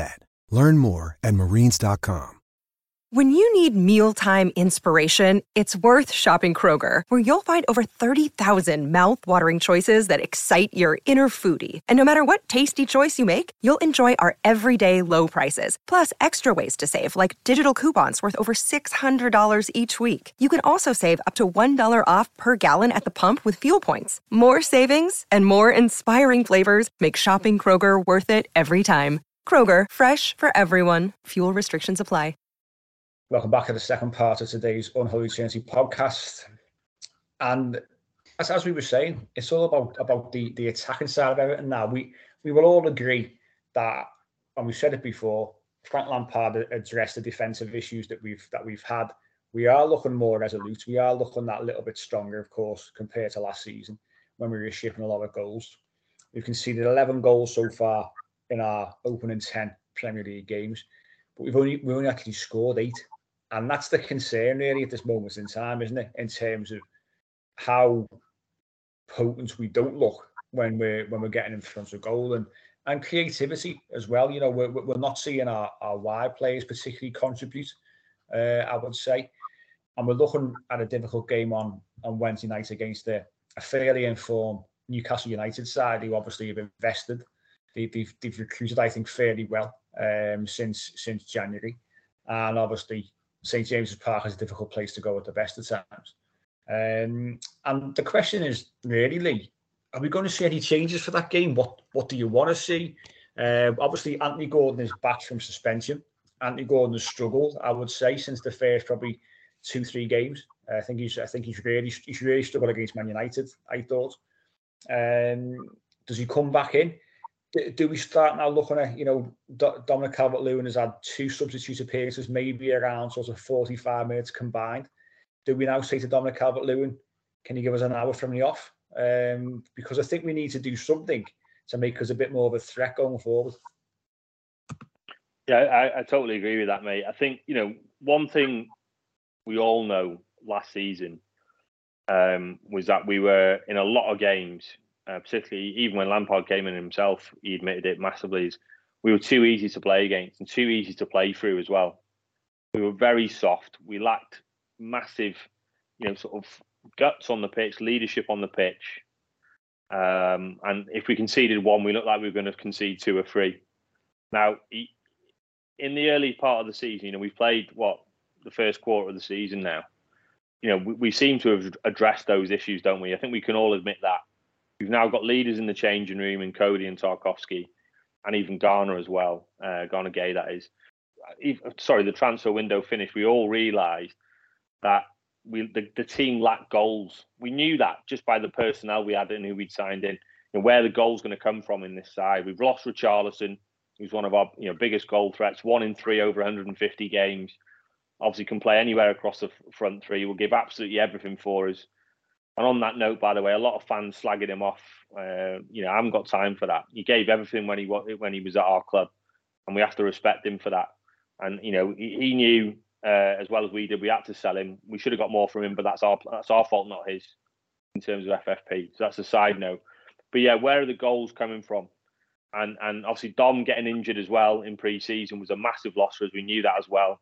Learn more at marines dot com. When you need mealtime inspiration, it's worth shopping Kroger, where you'll find over thirty thousand mouth-watering choices that excite your inner foodie. And no matter what tasty choice you make, you'll enjoy our everyday low prices, plus extra ways to save, like digital coupons worth over six hundred dollars each week. You can also save up to one dollar off per gallon at the pump with fuel points. More savings and more inspiring flavors make shopping Kroger worth it every time. Kroger, fresh for everyone. Fuel restrictions apply. Welcome back to the second part of today's Unholy Trinity podcast. And as, as we were saying, it's all about, about the, the attacking side of everything now. We we will all agree that, and we've said it before, Frank Lampard addressed the defensive issues that we've that we've had. We are looking more resolute. We are looking that little bit stronger, of course, compared to last season when we were shipping a lot of goals. We've conceded eleven goals so far in our opening ten Premier League games, but we've only we only actually scored eight. And that's the concern really at this moment in time, isn't it? In terms of how potent we don't look when we're when we're getting in front of goal, and and creativity as well. You know, we're we're not seeing our, our wide players particularly contribute, uh, I would say. And we're looking at a difficult game on, on Wednesday night against a, a fairly informed Newcastle United side who obviously have invested. They, they've, they've recruited, I think, fairly well um, since since January. And obviously, Saint James's Park is a difficult place to go at the best of times. Um, and the question is really, Lee, are we going to see any changes for that game? What what do you want to see? Uh, obviously, Anthony Gordon is back from suspension. Anthony Gordon has struggled, I would say, since the first probably two, three games. Uh, I think he's I think he's really he's really struggled against Man United, I thought. Um, does he come back in? Do we start now looking at, you know, Dominic Calvert-Lewin has had two substitute appearances, maybe around sort of forty-five minutes combined. Do we now say to Dominic Calvert-Lewin, can you give us an hour from the off? Um, because I think we need to do something to make us a bit more of a threat going forward. Yeah, I, I totally agree with that, mate. I think, you know, one thing we all know last season um, was that we were in a lot of games, Uh, particularly even when Lampard came in himself, he admitted it massively, is we were too easy to play against and too easy to play through as well. We were very soft. We lacked massive, you know, sort of guts on the pitch, leadership on the pitch. Um, and if we conceded one, we looked like we were going to concede two or three. Now, in the early part of the season, you know, we've played, what, the first quarter of the season now. You know, we, we seem to have addressed those issues, don't we? I think we can all admit that. We've now got leaders in the changing room in Cody and Tarkowski, and even Garner as well. Uh, Garner Gay, that is. Sorry, the transfer window finished. We all realised that we the, the team lacked goals. We knew that just by the personnel we had and who we'd signed in, and where the goal's going to come from in this side. We've lost Richarlison, who's one of our you know biggest goal threats. One in three over one hundred fifty games. Obviously, can play anywhere across the front three. Will give absolutely everything for us. And on that note, by the way, a lot of fans slagging him off. Uh, you know, I haven't got time for that. He gave everything when he when he was at our club, and we have to respect him for that. And you know, he, he knew uh, as well as we did. We had to sell him. We should have got more from him, but that's our that's our fault, not his, in terms of F F P. So that's a side note. But yeah, where are the goals coming from? And and obviously Dom getting injured as well in pre-season was a massive loss for us. We knew that as well.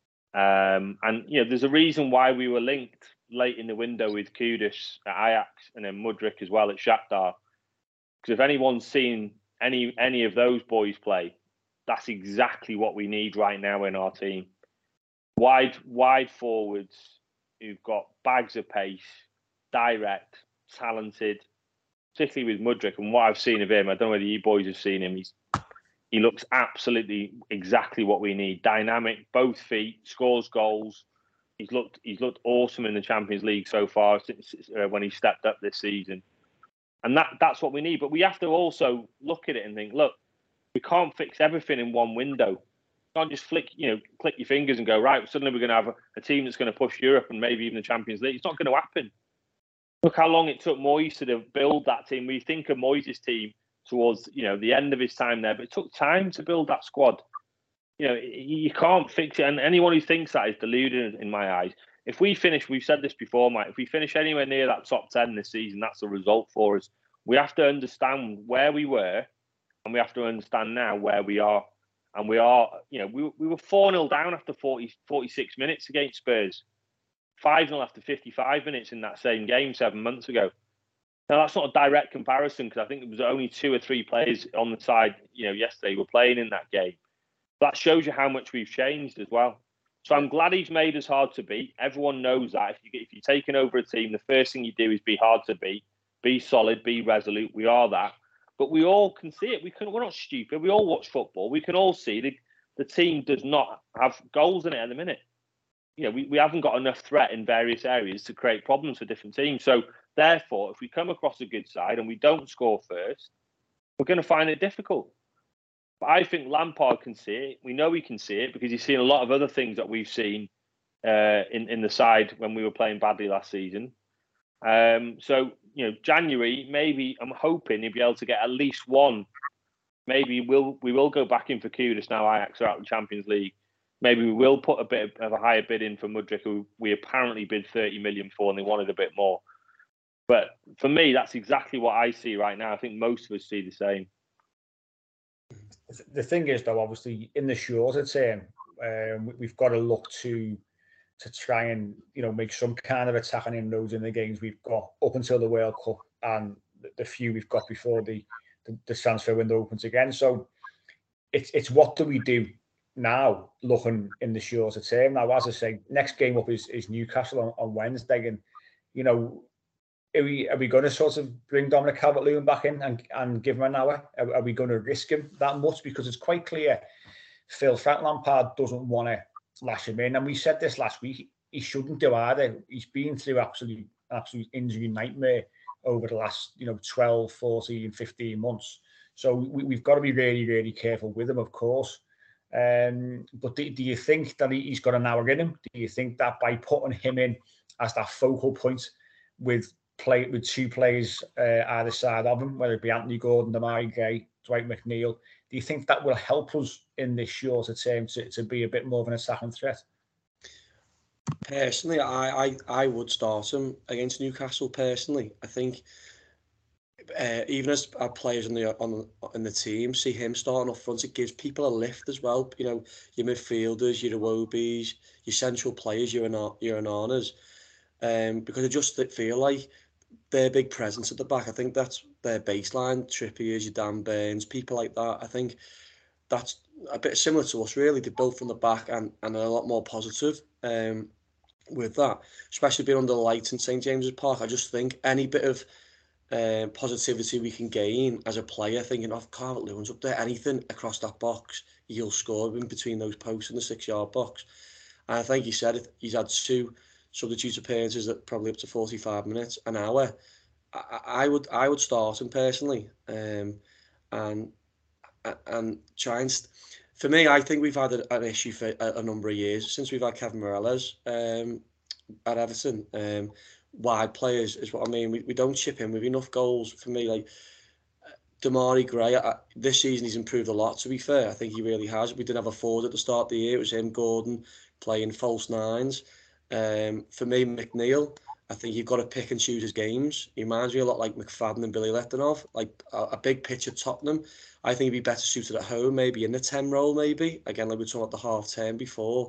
Um, and you know, there's a reason why we were linked late in the window with Kudus at Ajax and then Mudryk as well at Shakhtar. Because if anyone's seen any any of those boys play, that's exactly what we need right now in our team. Wide wide forwards who've got bags of pace, direct, talented, particularly with Mudryk. And what I've seen of him, I don't know whether you boys have seen him, he's he looks absolutely exactly what we need. Dynamic, both feet, scores goals. He's looked he's looked awesome in the Champions League so far since uh, when he stepped up this season. And that that's what we need. But we have to also look at it and think, look, we can't fix everything in one window. You can't just flick, you know, click your fingers and go, right, suddenly we're going to have a, a team that's going to push Europe and maybe even the Champions League. It's not going to happen. Look how long it took Moyes to build that team. We think of Moyes' team towards, you know, the end of his time there, but it took time to build that squad. You know, you can't fix it. And anyone who thinks that is deluded in my eyes. If we finish, we've said this before, Mike, if we finish anywhere near that top ten this season, that's a result for us. We have to understand where we were and we have to understand now where we are. And we are, you know, we, we were four nil down after forty, forty-six minutes against Spurs. five nil after fifty-five minutes in that same game seven months ago. Now, that's not a direct comparison because I think there was only two or three players on the side, you know, yesterday were playing in that game. That shows you how much we've changed as well. So I'm glad he's made us hard to beat. Everyone knows that. If, you, if you're taking over a team, the first thing you do is be hard to beat, be solid, be resolute. We are that. But we all can see it. We can, we're not stupid. We all watch football. We can all see the, the team does not have goals in it at the minute. You know, we, we haven't got enough threat in various areas to create problems for different teams. So therefore, if we come across a good side and we don't score first, we're going to find it difficult. But I think Lampard can see it. We know he can see it because he's seen a lot of other things that we've seen uh, in, in the side when we were playing badly last season. Um, so, you know, January, maybe I'm hoping he'll be able to get at least one. Maybe we'll, we will go back in for Kudus now Ajax are out in the Champions League. Maybe we will put a bit of a higher bid in for Mudryk, who we apparently bid thirty million for and they wanted a bit more. But for me, that's exactly what I see right now. I think most of us see the same. The thing is, though, obviously, in the shorter term, um, we've got to look to to try and, you know, make some kind of attacking inroads in the games we've got up until the World Cup and the, the few we've got before the, the, the transfer window opens again. So it's it's what do we do now, looking in the shorter term. Now, as I say, next game up is, is Newcastle on, on Wednesday, and you know, are we are we going to sort of bring Dominic Calvert-Lewin back in and, and give him an hour? Are, are we going to risk him that much? Because it's quite clear Phil Frank Lampard doesn't want to lash him in, and we said this last week. He shouldn't do either. He's been through absolute absolute injury nightmare over the last, you know, twelve, fourteen, fifteen months. So we, we've got to be really, really careful with him, of course. Um, but do, do you think that he, he's got an hour in him? Do you think that by putting him in as that focal point with play with two players uh, either side of him, whether it be Anthony Gordon, Demarai Gray, Dwight McNeil, do you think that will help us in this shorter term to, to be a bit more of an attacking threat? Personally, I, I, I would start him against Newcastle. Personally, I think uh, even as our players on the on in the team see him starting up front, it gives people a lift as well. You know, your midfielders, your Iwobis, your central players, your your Onanas, um, because I just feel like their big presence at the back. I think that's their baseline. Trippier's, your Dan Burns, people like that. I think that's a bit similar to us, really. They're built from the back and, and are a lot more positive um, with that, especially being under the lights in St James's Park. I just think any bit of uh, positivity we can gain as a player, thinking of Calvert-Lewin's up there, anything across that box, he'll score in between those posts in the six-yard box. And I think he said it, he's had two substitute appearances at probably up to forty-five minutes, an hour. I, I would I would start him personally, um, and and try and st- for me, I think we've had a, an issue for a, a number of years since we've had Kevin Morelos um, at Everton. Um, wide players is what I mean. We we don't chip in with enough goals. For me, like Demarai Gray, I, this season he's improved a lot. To be fair, I think he really has. We didn't have a forward at the start of the year. It was him, Gordon, playing false nines. Um, for me, McNeil, I think you've got to pick and choose his games. He reminds me a lot like McFadden and Billy Lettinov, like a, a big pitch at Tottenham. I think he'd be better suited at home, maybe in the ten role, maybe. Again, like we were talking about the half ten before.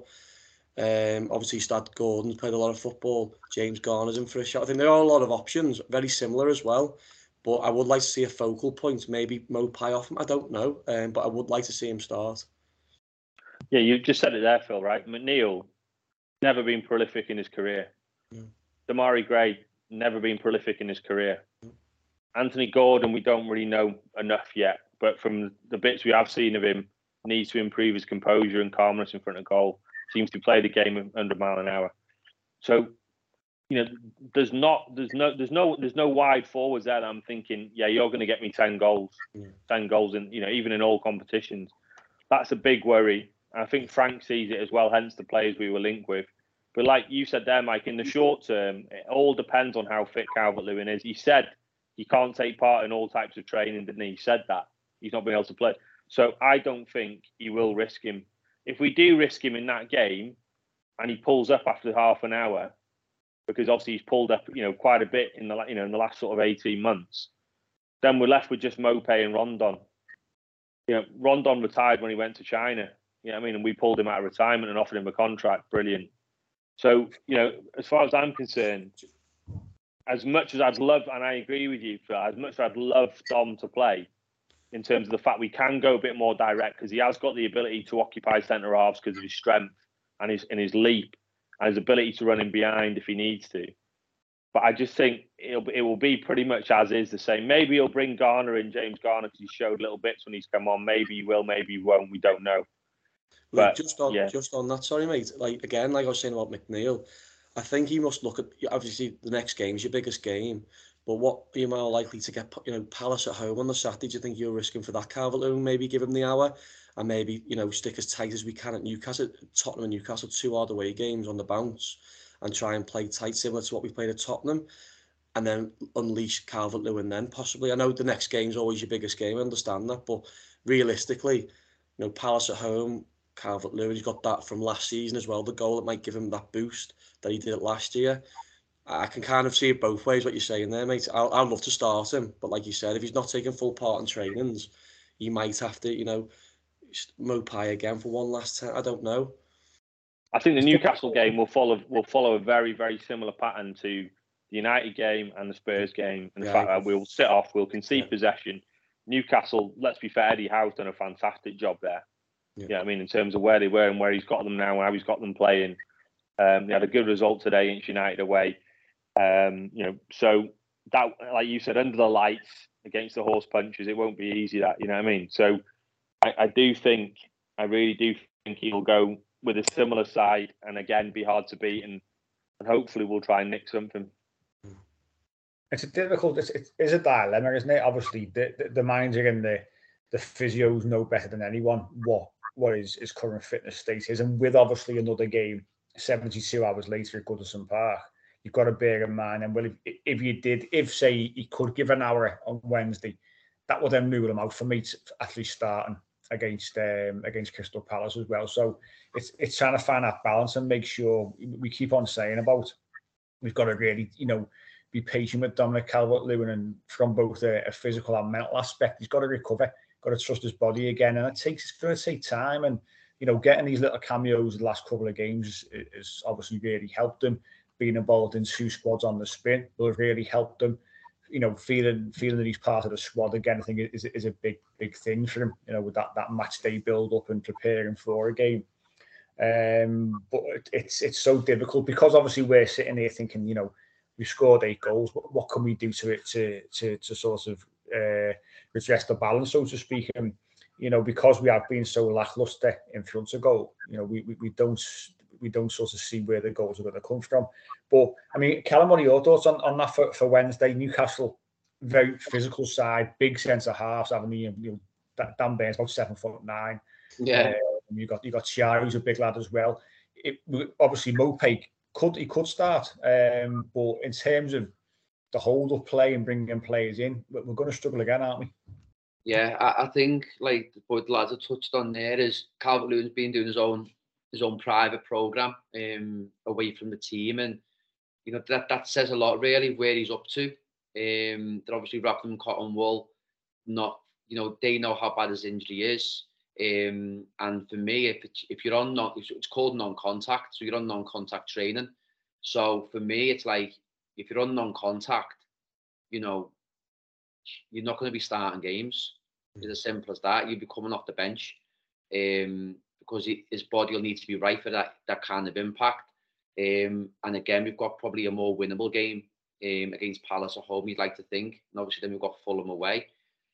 Um, obviously, Stad Gordon's played a lot of football. James Garner's in for a shot. I think there are a lot of options, very similar as well. But I would like to see a focal point, maybe Mopai off him. I don't know, um, but I would like to see him start. Yeah, you just said it there, Phil, right? McNeil, never been prolific in his career. Mm. Demarai Gray, never been prolific in his career. Mm. Anthony Gordon, we don't really know enough yet, but from the bits we have seen of him, needs to improve his composure and calmness in front of goal. Seems to play the game under a mile an hour. So, you know, there's not, there's no, there's no, there's no wide forwards there that I'm thinking, yeah, you're going to get me ten goals, mm. ten goals in, you know, even in all competitions. That's a big worry. I think Frank sees it as well, hence the players we were linked with. But like you said there, Mike, in the short term, it all depends on how fit Calvert-Lewin is. He said he can't take part in all types of training, didn't he? He said that. He's not been able to play. So I don't think he will risk him. If we do risk him in that game and he pulls up after half an hour, because obviously he's pulled up, you know, quite a bit in the, you know, in the last sort of eighteen months, then we're left with just Maupay and Rondon. you know, Rondon retired when he went to China. You know what I mean? And we pulled him out of retirement and offered him a contract. Brilliant. So, you know, as far as I'm concerned, as much as I'd love, and I agree with you, Phil, as much as I'd love Dom to play, in terms of the fact we can go a bit more direct, because he has got the ability to occupy centre halves because of his strength and his and his leap and his ability to run in behind if he needs to. But I just think it'll it will be pretty much as is the same. Maybe he'll bring Garner in, James Garner, because he showed little bits when he's come on. Maybe he will, maybe he won't. We don't know. But But just on yeah. just on that, sorry mate. Like again, like I was saying about McNeil, I think he must look at, obviously the next game is your biggest game, but what are you more likely to get? You know, Palace at home on the Saturday. Do you think you're risking for that Calvert-Lewin? Maybe give him the hour, and maybe, you know, stick as tight as we can at Newcastle, Tottenham and Newcastle, two hard away games on the bounce, and try and play tight, similar to what we played at Tottenham, and then unleash Calvert-Lewin then possibly. I know the next game's always your biggest game, I understand that, but realistically, you know, Palace at home, Calvert-Lewin, he's got that from last season as well, the goal that might give him that boost that he did it last year. I can kind of see it both ways, what you're saying there, mate. I'll, I'd love to start him, but like you said, if he's not taking full part in trainings, he might have to, you know, Mopai again for one last time. I don't know. I think the Newcastle game will follow will follow a very, very similar pattern to the United game and the Spurs game. And the Yeah, fact that we'll sit off, we'll concede Yeah. possession. Newcastle, let's be fair, Eddie Howe's done a fantastic job there. Yeah. Yeah, I mean, in terms of where they were and where he's got them now and how he's got them playing. Um, they had a good result today against United away. Um, you know, so that, like you said, under the lights against the horse punchers, it won't be easy. That, you know what I mean? So I, I do think, I really do think he'll go with a similar side and again be hard to beat, and, and hopefully we'll try and nick something. It's a difficult, it's, it is a dilemma, isn't it? Obviously, the, the, the minds are in the the physios know better than anyone what what his, his current fitness state is, and with obviously another game seventy-two hours later at Goodison Park, you've got to bear in mind, and well, if, if you did, if say he could give an hour on Wednesday, that would then rule him out for me to actually starting against um, against Crystal Palace as well. So it's it's trying to find that balance and make sure we keep on saying about we've got to really, you know, be patient with Dominic Calvert-Lewin, and from both a, a physical and mental aspect, he's got to recover, got to trust his body again, and it takes it's going to take time. And you know, getting these little cameos the last couple of games has obviously really helped him. Being involved in two squads on the spin will have really helped him. You know, feeling feeling that he's part of the squad again, I think is is a big big thing for him. You know, with that that match day build up and preparing for a game. Um, but it, it's it's so difficult because obviously we're sitting here thinking, you know, we scored eight goals. What, what can we do to it to to to sort of uh, redress the balance, so to speak? And you know, because we have been so lackluster in front of goal, you know, we we, we don't. we don't sort of see where the goals are going to come from. But, I mean, Callum, what are your thoughts on, on that for, for Wednesday? Newcastle, very physical side, big centre halves, haven't you? you know, Dan Burns, about seven foot nine. Yeah. Uh, you got you got Chiari, who's a big lad as well. It, obviously, Mopai, could, he could start. Um, but in terms of the hold-up play and bringing players in, we're going to struggle again, aren't we? Yeah, I, I think, like what the lads have touched on there, is Calvert-Lewin's been doing his own his own private program um, away from the team, and you know that that says a lot really where he's up to. Um, they're obviously wrapped in cotton wool. Not, you know, they know how bad his injury is. Um, and for me, if it's, if you're on non, it's called non-contact, so you're on non-contact training. So for me, it's like if you're on non-contact, you know, you're not going to be starting games. It's as simple as that. You'll be coming off the bench. Um, because he, his body will need to be right for that that kind of impact. Um, and again, we've got probably a more winnable game um, against Palace at home, you'd like to think. And obviously then we've got Fulham away.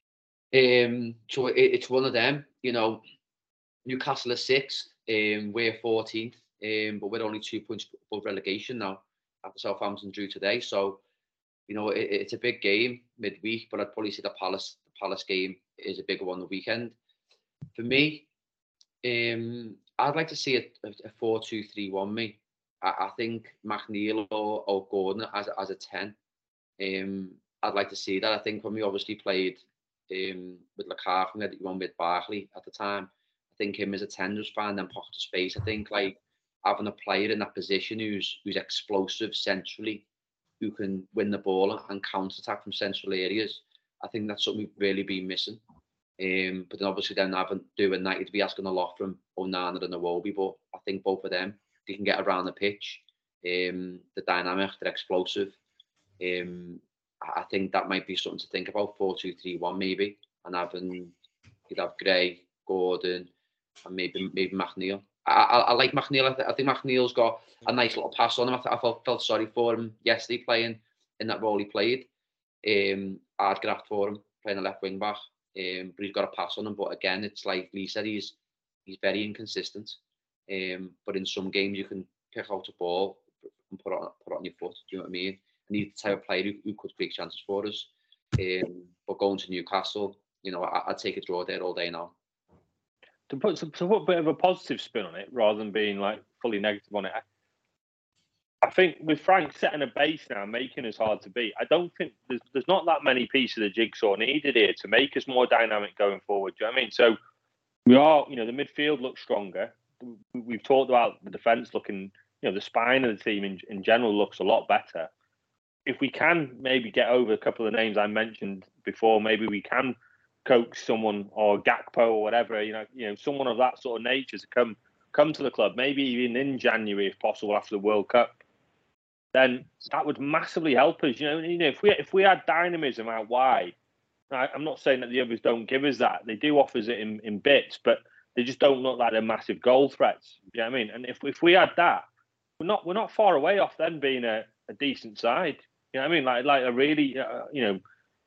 Um, so it, it's one of them, you know. Newcastle are sixth, um, we're fourteenth, um, but we're only two points above relegation now after Southampton drew today. So, you know, it, it's a big game midweek, but I'd probably say the Palace, the Palace game is a bigger one the weekend. For me, Um, I'd like to see a, a four two three one me. I, I think McNeil or, or Gordon as, as a ten. Um, I'd like to see that. I think when we obviously played um, with Lukaku, we had one with Barkley at the time. I think him as a ten was fine, then pocket of space. I think like having a player in that position who's who's explosive centrally, who can win the ball and counter-attack from central areas, I think that's something we've really been missing. Um, but then obviously then having do United to be asking a lot from Onana and Iwobi, but I think both of them, they can get around the pitch. Um, the dynamic, they're explosive. Um, I think that might be something to think about. four two three one maybe, and having you'd have Gray, Gordon, and maybe maybe McNeil. I, I, I like McNeil. I, th- I think McNeil's got a nice little pass on him. I, th- I felt felt sorry for him yesterday playing in that role he played. Um, hard graft for him playing a left wing back. Um, but he's got a pass on him. But again, it's like Lee said, he's he's very inconsistent. Um, but in some games you can pick out a ball and put it on put it on your foot. Do you know what I mean? And he's the type of player who, who could create chances for us. Um, but going to Newcastle, you know, I, I'd take a draw there all day now. To put to put a bit of a positive spin on it, rather than being like fully negative on it, I think with Frank setting a base now, making us hard to beat, I don't think there's there's not that many pieces of the jigsaw needed here to make us more dynamic going forward. Do you know what I mean? So we are, you know, the midfield looks stronger. We've talked about the defence looking, you know, the spine of the team in, in general looks a lot better. If we can maybe get over a couple of the names I mentioned before, maybe we can coax someone or Gakpo or whatever, you know, you know, someone of that sort of nature to come come to the club, maybe even in January if possible after the World Cup, then that would massively help us. You know, you know, if we if we had dynamism out wide, I, I'm not saying that the others don't give us that. They do offer it in, in bits, but they just don't look like they're massive goal threats. You know what I mean? And if if we had that, we're not we're not far away off them being a, a decent side. You know what I mean? Like like a really uh, you know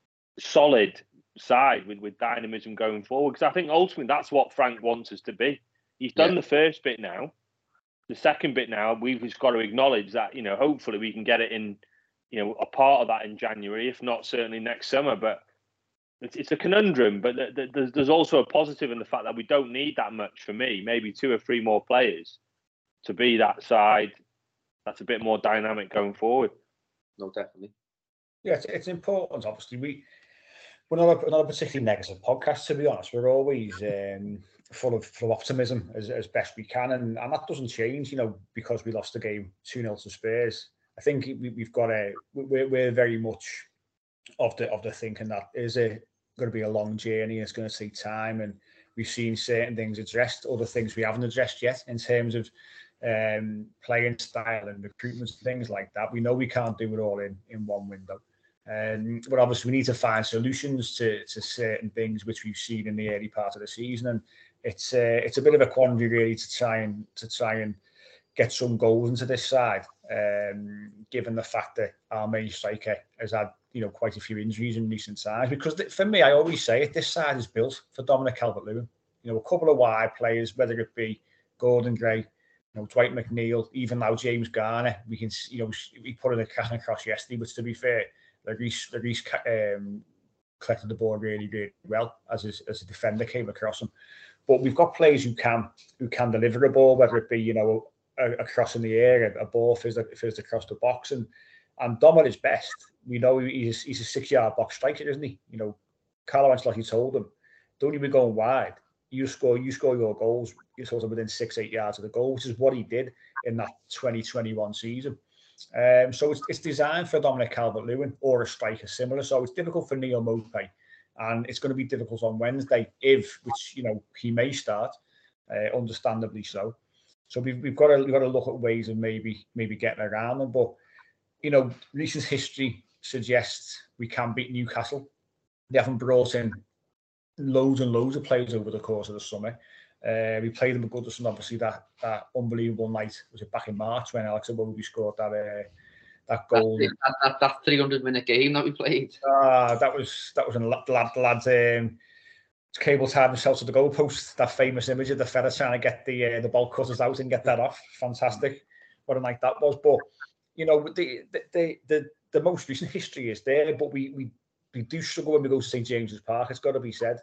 solid side with, with dynamism going forward. Because I think ultimately that's what Frank wants us to be. He's done yeah. the first bit now. The second bit now, we've just got to acknowledge that, you know, hopefully we can get it in, you know, a part of that in January, if not certainly next summer. But it's, it's a conundrum. But th- th- there's, there's also a positive in the fact that we don't need that much for me, maybe two or three more players to be that side that's a bit more dynamic going forward. No, definitely. Yeah, it's, it's important. Obviously, we we're not a, not a particularly negative podcast, to be honest. We're always um, full of full of optimism as, as best we can, and, and that doesn't change. You know, because we lost the game two nil to Spurs. I think we, we've got a we're we're very much of the of the thinking that is a going to be a long journey. It's going to take time, and we've seen certain things addressed, other things we haven't addressed yet in terms of um, playing style and recruitment and things like that. We know we can't do it all in in one window. Um, but obviously we need to find solutions to, to certain things which we've seen in the early part of the season, and it's uh, it's a bit of a quandary really to try and to try and get some goals into this side, um, given the fact that our main striker has had you know quite a few injuries in recent times. Because th- for me, I always say it, this side is built for Dominic Calvert-Lewin. You know, a couple of wide players, whether it be Gordon Gray, you know, Dwight McNeil, even now James Garner. We can you know we put in a cast across yesterday, but to be fair, Reece, Reece um, collected the ball really, really well as his, as a defender came across him. But we've got players who can who can deliver a ball, whether it be you know a, a cross in the air, a, a ball fizzed, fizzed across the box, and and Dom at his best. We know he's he's a six yard box striker, isn't he? You know, Carlo Ancelotti told him, don't even be going wide. You score, you score your goals. You're sort of within six, eight yards of the goal, which is what he did in that twenty twenty-one season. Um, so it's, it's designed for Dominic Calvert-Lewin or a striker similar. So it's difficult for Neal Maupay, and it's going to be difficult on Wednesday if, which you know, he may start, uh, understandably so. So we've we've got to we've got to look at ways of maybe maybe getting around them. But you know, recent history suggests we can beat Newcastle. They haven't brought in loads and loads of players over the course of the summer. Uh, we played them at Goodison, obviously, that, that unbelievable night. Was it back in March when Alex Iwobi scored that uh, that goal? That, that, that three hundred minute game that we played. Ah, that was that was a lad, lad, lad um, cable tied himself to the goalpost. That famous image of the fella trying to get the uh, the ball cutters out and get that off. Fantastic. What a night that was. But, you know, the the the, the, the most recent history is there, but we, we, we do struggle when we go to St James's Park, it's got to be said.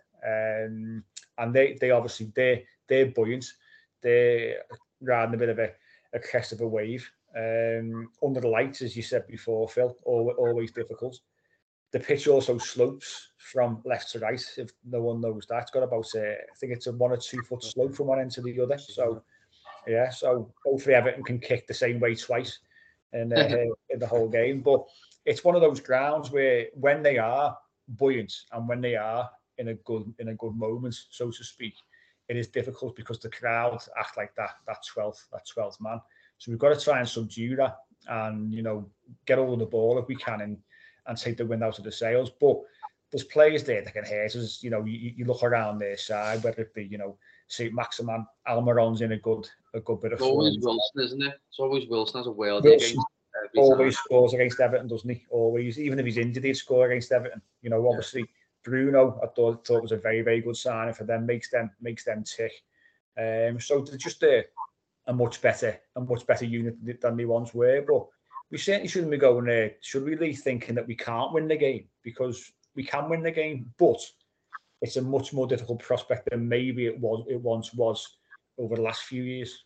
Um, and they, they obviously, they're, they're buoyant. They're riding a bit of a, a crest of a wave. Um, under the lights, as you said before, Phil, always difficult. The pitch also slopes from left to right, if no one knows that. It's got about, uh, I think it's a one or two foot slope from one end to the other. So, yeah, so hopefully Everton can kick the same way twice in, uh, in the whole game. But it's one of those grounds where when they are buoyant and when they are in a good in a good moment, so to speak, it is difficult because the crowd act like that that twelfth that twelfth man. So we've got to try and subdue that, and you know, get all of the ball if we can, and and take the wind out of the sails. But there's players there that can hurt us. You know, you, you look around their side, whether it be, you know, Saint Maximin, Almiron's in a good a good bit of form. It's always Wilson, isn't it? It's always Wilson as a worldie against. Always scores against Everton, doesn't he? Always, even if he's injured, he'd score against Everton. You know, obviously. Yeah. Bruno, I thought, thought was a very, very good signing for them. Makes them makes them tick. Um, so they're just a, a much better, a much better unit than they once were. But we certainly shouldn't be going there. Should we be thinking that we can't win the game, because we can win the game, but it's a much more difficult prospect than maybe it was it once was over the last few years.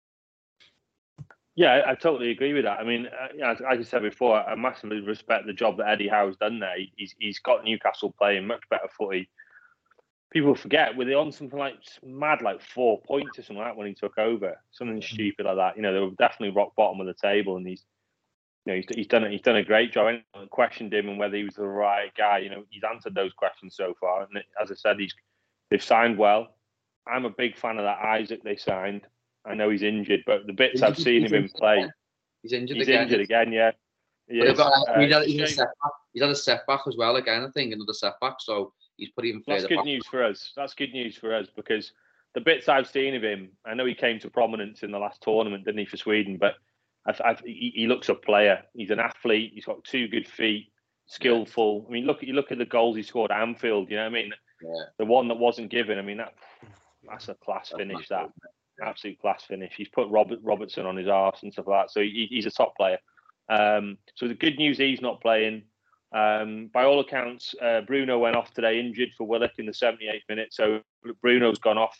Yeah, I, I totally agree with that. I mean, uh, as, as I said before, I massively respect the job that Eddie Howe's done there. He's he's got Newcastle playing much better footy. People forget, were they on something like mad, like four points or something like that when he took over? Something stupid like that. You know, they were definitely rock bottom of the table, and he's, you know, he's, he's done he's done a great job. I questioned him and whether he was the right guy. You know, he's answered those questions so far, and as I said, he's they've signed well. I'm a big fan of that Isaac they signed. I know he's injured, but the bits I've seen him in play, he's injured he's again. injured again, yeah. He is, got, uh, he's, had, he's, had a setback. he's had a setback as well again, I think, another setback, so he's put even further That's good back. news for us. That's good news for us, because the bits I've seen of him, I know he came to prominence in the last tournament, didn't he, for Sweden, but I've, I've, he, he looks a player. He's an athlete. He's got two good feet, skillful. I mean, look, you look at the goals he scored at Anfield, you know what I mean? Yeah. The one that wasn't given, I mean, that that's a class that's finish, that. Yeah. Absolute class finish. He's put Robert Robertson on his arse and stuff like that. So he, he's a top player. Um, so the good news, he's not playing. Um, by all accounts, uh, Bruno went off today injured for Willock in the seventy-eighth minute. So Bruno's gone off.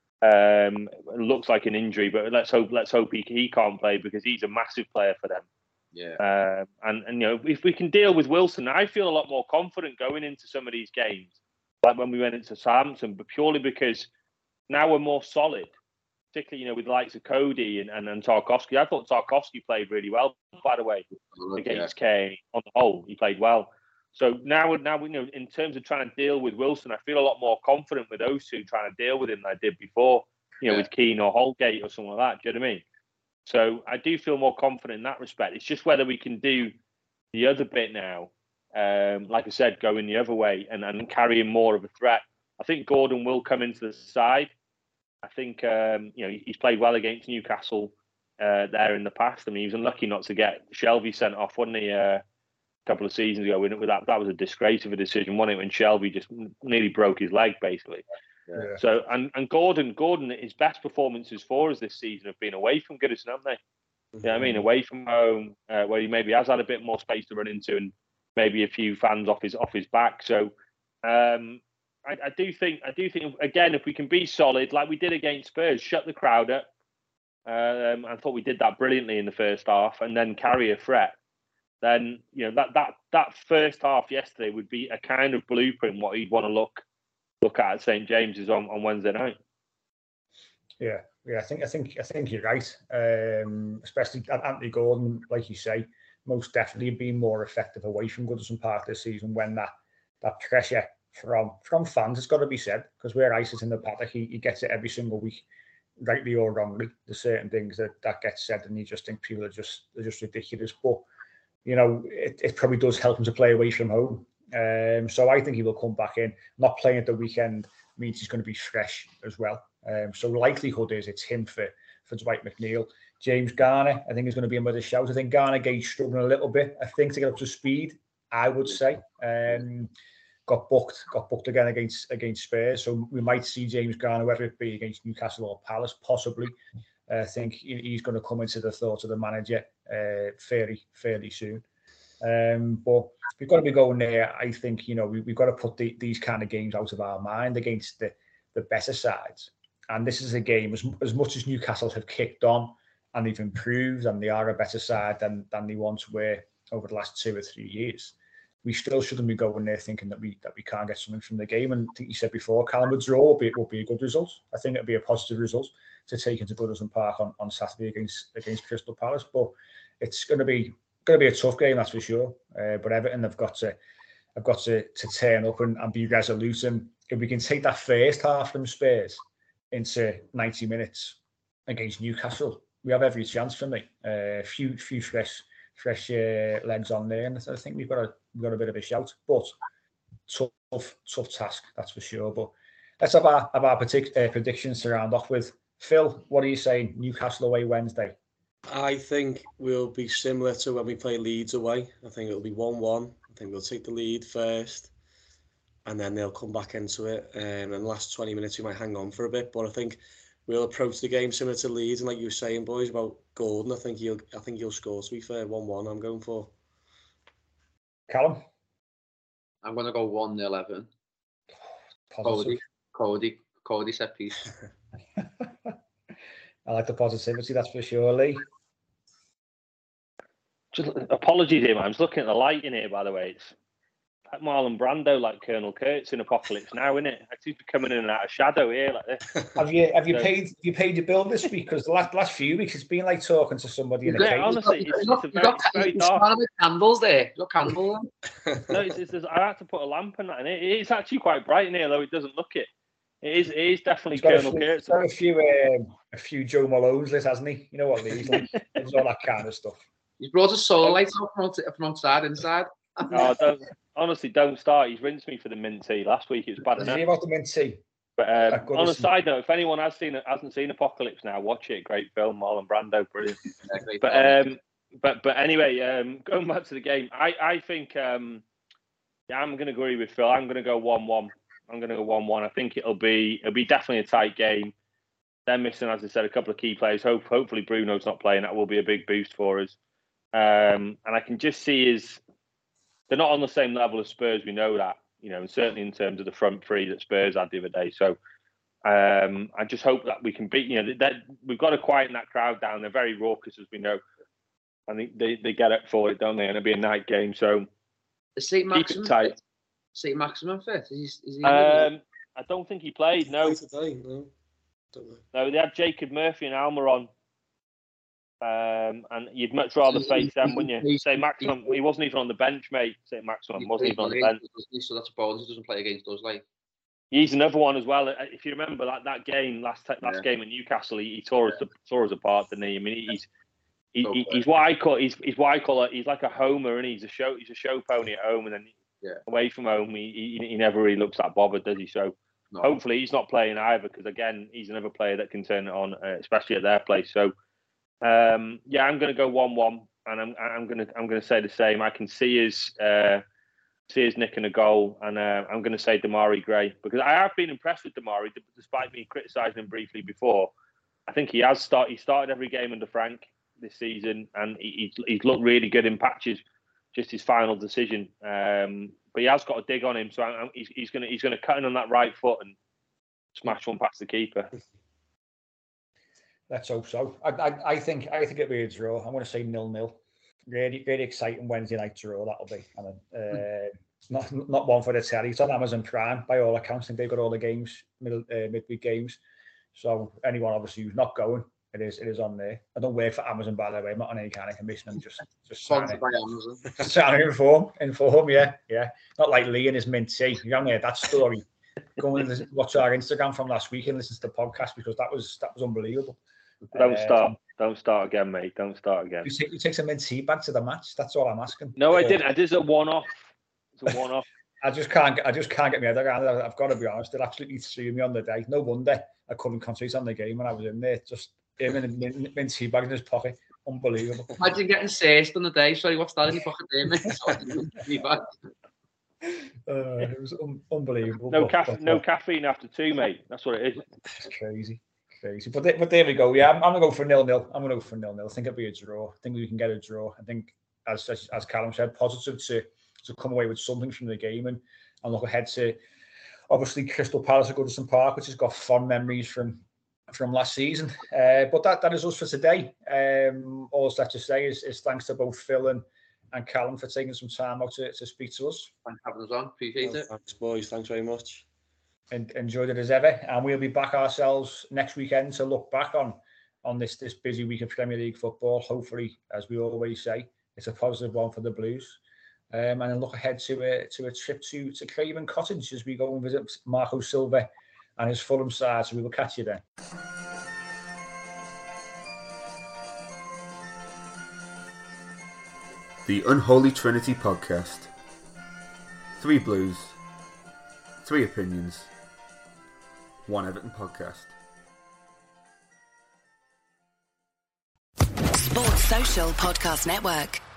Um, it looks like an injury, but let's hope let's hope he, he can't play, because he's a massive player for them. Yeah. Um, and and you know, if we can deal with Wilson, I feel a lot more confident going into some of these games, like when we went into Southampton, but purely because now we're more solid. Particularly, you know, with the likes of Cody and, and, and Tarkowski. I thought Tarkowski played really well, by the way, against yeah. Kane. On the whole, he played well. So now, now, you know, in terms of trying to deal with Wilson, I feel a lot more confident with those two trying to deal with him than I did before, you know, yeah. with Keane or Holgate or something like that. Do you know what I mean? So I do feel more confident in that respect. It's just whether we can do the other bit now, um, like I said, going the other way and, and carrying more of a threat. I think Gordon will come into the side. I think um, you know, he's played well against Newcastle uh, there in the past. I mean, he was unlucky not to get Shelby sent off, wasn't he, uh, a couple of seasons ago? With that, that was a disgrace of a decision, wasn't it? When Shelby just nearly broke his leg, basically. Yeah. So, and, and Gordon, Gordon, his best performances for us this season have been away from Goodison, haven't they? Mm-hmm. You know what I mean? Away from home, uh, where he maybe has had a bit more space to run into, and maybe a few fans off his off his back. So. Um, I, I do think, I do think again, if we can be solid like we did against Spurs, shut the crowd up. Um, I thought we did that brilliantly in the first half, and then carry a threat. Then you know that that that first half yesterday would be a kind of blueprint what you'd want to look look at at Saint James's on, on Wednesday night. Yeah, yeah, I think I think I think you're right. Um, especially Anthony Gordon, like you say, most definitely being more effective away from Goodison Park this season when that that pressure. From from fans, it's got to be said, because we're ISIS in the paddock, he, he gets it every single week, rightly or wrongly. There's certain things that, that get said, and you just think people are just they're just ridiculous. But you know, it, it probably does help him to play away from home. Um, so I think he will come back in. Not playing at the weekend means he's going to be fresh as well. Um, so likelihood is it's him for for Dwight McNeil. James Garner, I think, is going to be another shout. I think Garner Gate's struggling a little bit, I think, to get up to speed. I would say. Um, Got booked, got booked again against against Spurs, so we might see James Garner, whether it be against Newcastle or Palace, possibly. I uh, think he's going to come into the thoughts of the manager uh, fairly fairly soon. Um, but we've got to be going there. I think you know we, we've got to put the, these kind of games out of our mind against the the better sides. And this is a game as as much as Newcastle have kicked on and they've improved and they are a better side than than they once were over the last two or three years. We still shouldn't be going there thinking that we that we can't get something from the game. And I think you said before, Callum, a draw will be, will be a good result. I think it'll be a positive result to take into Goodison Park on, on Saturday against against Crystal Palace. But it's going to be going to be a tough game, that's for sure. Uh, but Everton have got to have got to, to turn up and, and be resolute. And if we can take that first half from Spurs into ninety minutes against Newcastle, we have every chance for me. A uh, few few fresh fresh uh, legs on there, and I think we've got a we've got a bit of a shout. But tough tough task, that's for sure. But let's have our have our partic- uh, predictions to round off with. Phil, what are you saying? Newcastle away Wednesday. I think we'll be similar to when we play Leeds away. I think it'll be one one. I think we'll take the lead first, and then they'll come back into it. Um, in the last twenty minutes, we might hang on for a bit, but I think we'll approach the game similar to Leeds. And like you were saying, boys, about Gordon, I think he'll, I think he'll score. To be fair, one one. I'm going for. Callum, I'm going to go one nil Everton. Positive. Cody, Cody, Cody set piece. I like the positivity, that's for sure, Lee. Just apologies here, man. I'm just looking at the light in here, by the way. It's like Marlon Brando, like Colonel Kurtz in Apocalypse Now, isn't it? He's coming in and out of shadow here, like this. Have you have you so, paid have you paid your bill this week? Because the last last few weeks it's been like talking to somebody in a yeah, cave. honestly, it's, got, it's a very, it's very dark. With candles there. Got candles. No, it's, it's, it's, I had to put a lamp in that, and it, it's actually quite bright in here, though it doesn't look it. It is, it is definitely Colonel Kurtz. He's got a few, um, a few Joe Malone's list, hasn't he? You know what Lee's like. There's all that kind of stuff. He's brought a solar light from, from outside, inside. Oh, don't, honestly, don't start. He's rinsed me for the mint tea. Last week it was bad Did enough. you hear about the mint tea? But um, on a side note, if anyone has seen it, hasn't seen Apocalypse Now, watch it. Great film, Marlon Brando, brilliant. Yeah, but um, but but anyway, um, going back to the game, I I think um, yeah, I'm going to agree with Phil. I'm going to go one one. I'm going to go one one. I think it'll be it'll be definitely a tight game. They're missing, as I said, a couple of key players. Hope hopefully Bruno's not playing. That will be a big boost for us. Um, and I can just see is they're not on the same level as Spurs. We know that, you know, and certainly in terms of the front three that Spurs had the other day. So um, I just hope that we can beat. You know, we've got to quieten that crowd down. They're very raucous, as we know. I think they, they get up for it, don't they? And it'll be a night game. So keep it tight. Saint Maximin fit? Is he, is he um, I don't think he played. No, today, no. Don't know. No, they had Jacob Murphy and Alma on, um, and you'd much rather face them, wouldn't you? Saint Maximin, he wasn't even on the bench, mate. Saint Maximin wasn't even on the bench. So that's a bonus. He doesn't play against us, like. He's another one as well. If you remember that that game last last yeah. game at Newcastle, he, he tore us yeah. tore us apart, didn't he? I mean, he's he, he, he's what I call he's he's what I call a, he's like a homer, and he's a show he's a show pony at home, and then. Yeah. Away from home, he, he he never really looks that bothered, does he? So no. Hopefully he's not playing either, because again, he's another player that can turn it on, uh, especially at their place. So um, yeah, I'm going to go one one, and I'm I'm going to I'm going to say the same. I can see his uh, see his nicking a goal, and uh, I'm going to say Demarai Gray, because I have been impressed with Demarai, despite me criticising him briefly before. I think he has start he started every game under Frank this season, and he, he's he's looked really good in patches. Just his final decision, um, but he has got a dig on him, so I, I, he's, he's going to he's going to cut in on that right foot and smash one past the keeper. Let's hope so. I, I, I think I think it'll be a draw. I'm going to say nil nil. Really, really exciting Wednesday night draw that'll be. And uh, not not one for the telly. It's on Amazon Prime by all accounts. I think they've got all the games, middle uh, midweek games. So anyone obviously who's not going, It is. It is on there. I don't work for Amazon, by the way. I'm not on any kind of commission. I'm just just sponsored by Amazon. Just trying to inform, inform. Yeah, yeah. Not like Lee and his mint tea. You haven't heard that story. Go and watch our Instagram from last week and listen to the podcast, because that was that was unbelievable. Don't uh, start. Don't start again, mate. Don't start again. You take, you take some mint tea back to the match. That's all I'm asking. No, I uh, didn't. I did a one-off. It's a one-off. I just can't. I just can't get my head around it. I've got to be honest. It absolutely threw me on the day. No wonder I couldn't concentrate on the game when I was in there. Just. Him in a mint, mint tea bag in his pocket. Unbelievable. Imagine getting searched on the day. Sorry, what's that in your pocket there, mate? uh, it was un- unbelievable. No, but, caff- but, no but, caffeine after two, mate. That's what it is. It's crazy. Crazy. But, th- but there we go. Yeah, I'm, I'm going to go for nil nil. I'm going to go for nil nil. I think it'll be a draw. I think we can get a draw. I think, as as, as Callum said, positive to, to come away with something from the game and, and look ahead to, obviously, Crystal Palace at Goodison Park, which has got fond memories from from last season. Uh, but that, that is us for today. Um, all that's to say is, is thanks to both Phil and, and Callum for taking some time out to, to speak to us. Thanks for having us on. Appreciate well, it. Thanks, boys. Thanks very much. And enjoyed it as ever. And we'll be back ourselves next weekend to look back on, on this, this busy week of Premier League football. Hopefully, as we always say, it's a positive one for the Blues. Um, and then look ahead to a to a trip to to Craven Cottage as we go and visit Marco Silva and his Fulham side. So we will catch you then. The Unholy Trinity Podcast. Three Blues, three opinions, one Everton podcast. Sports Social Podcast Network.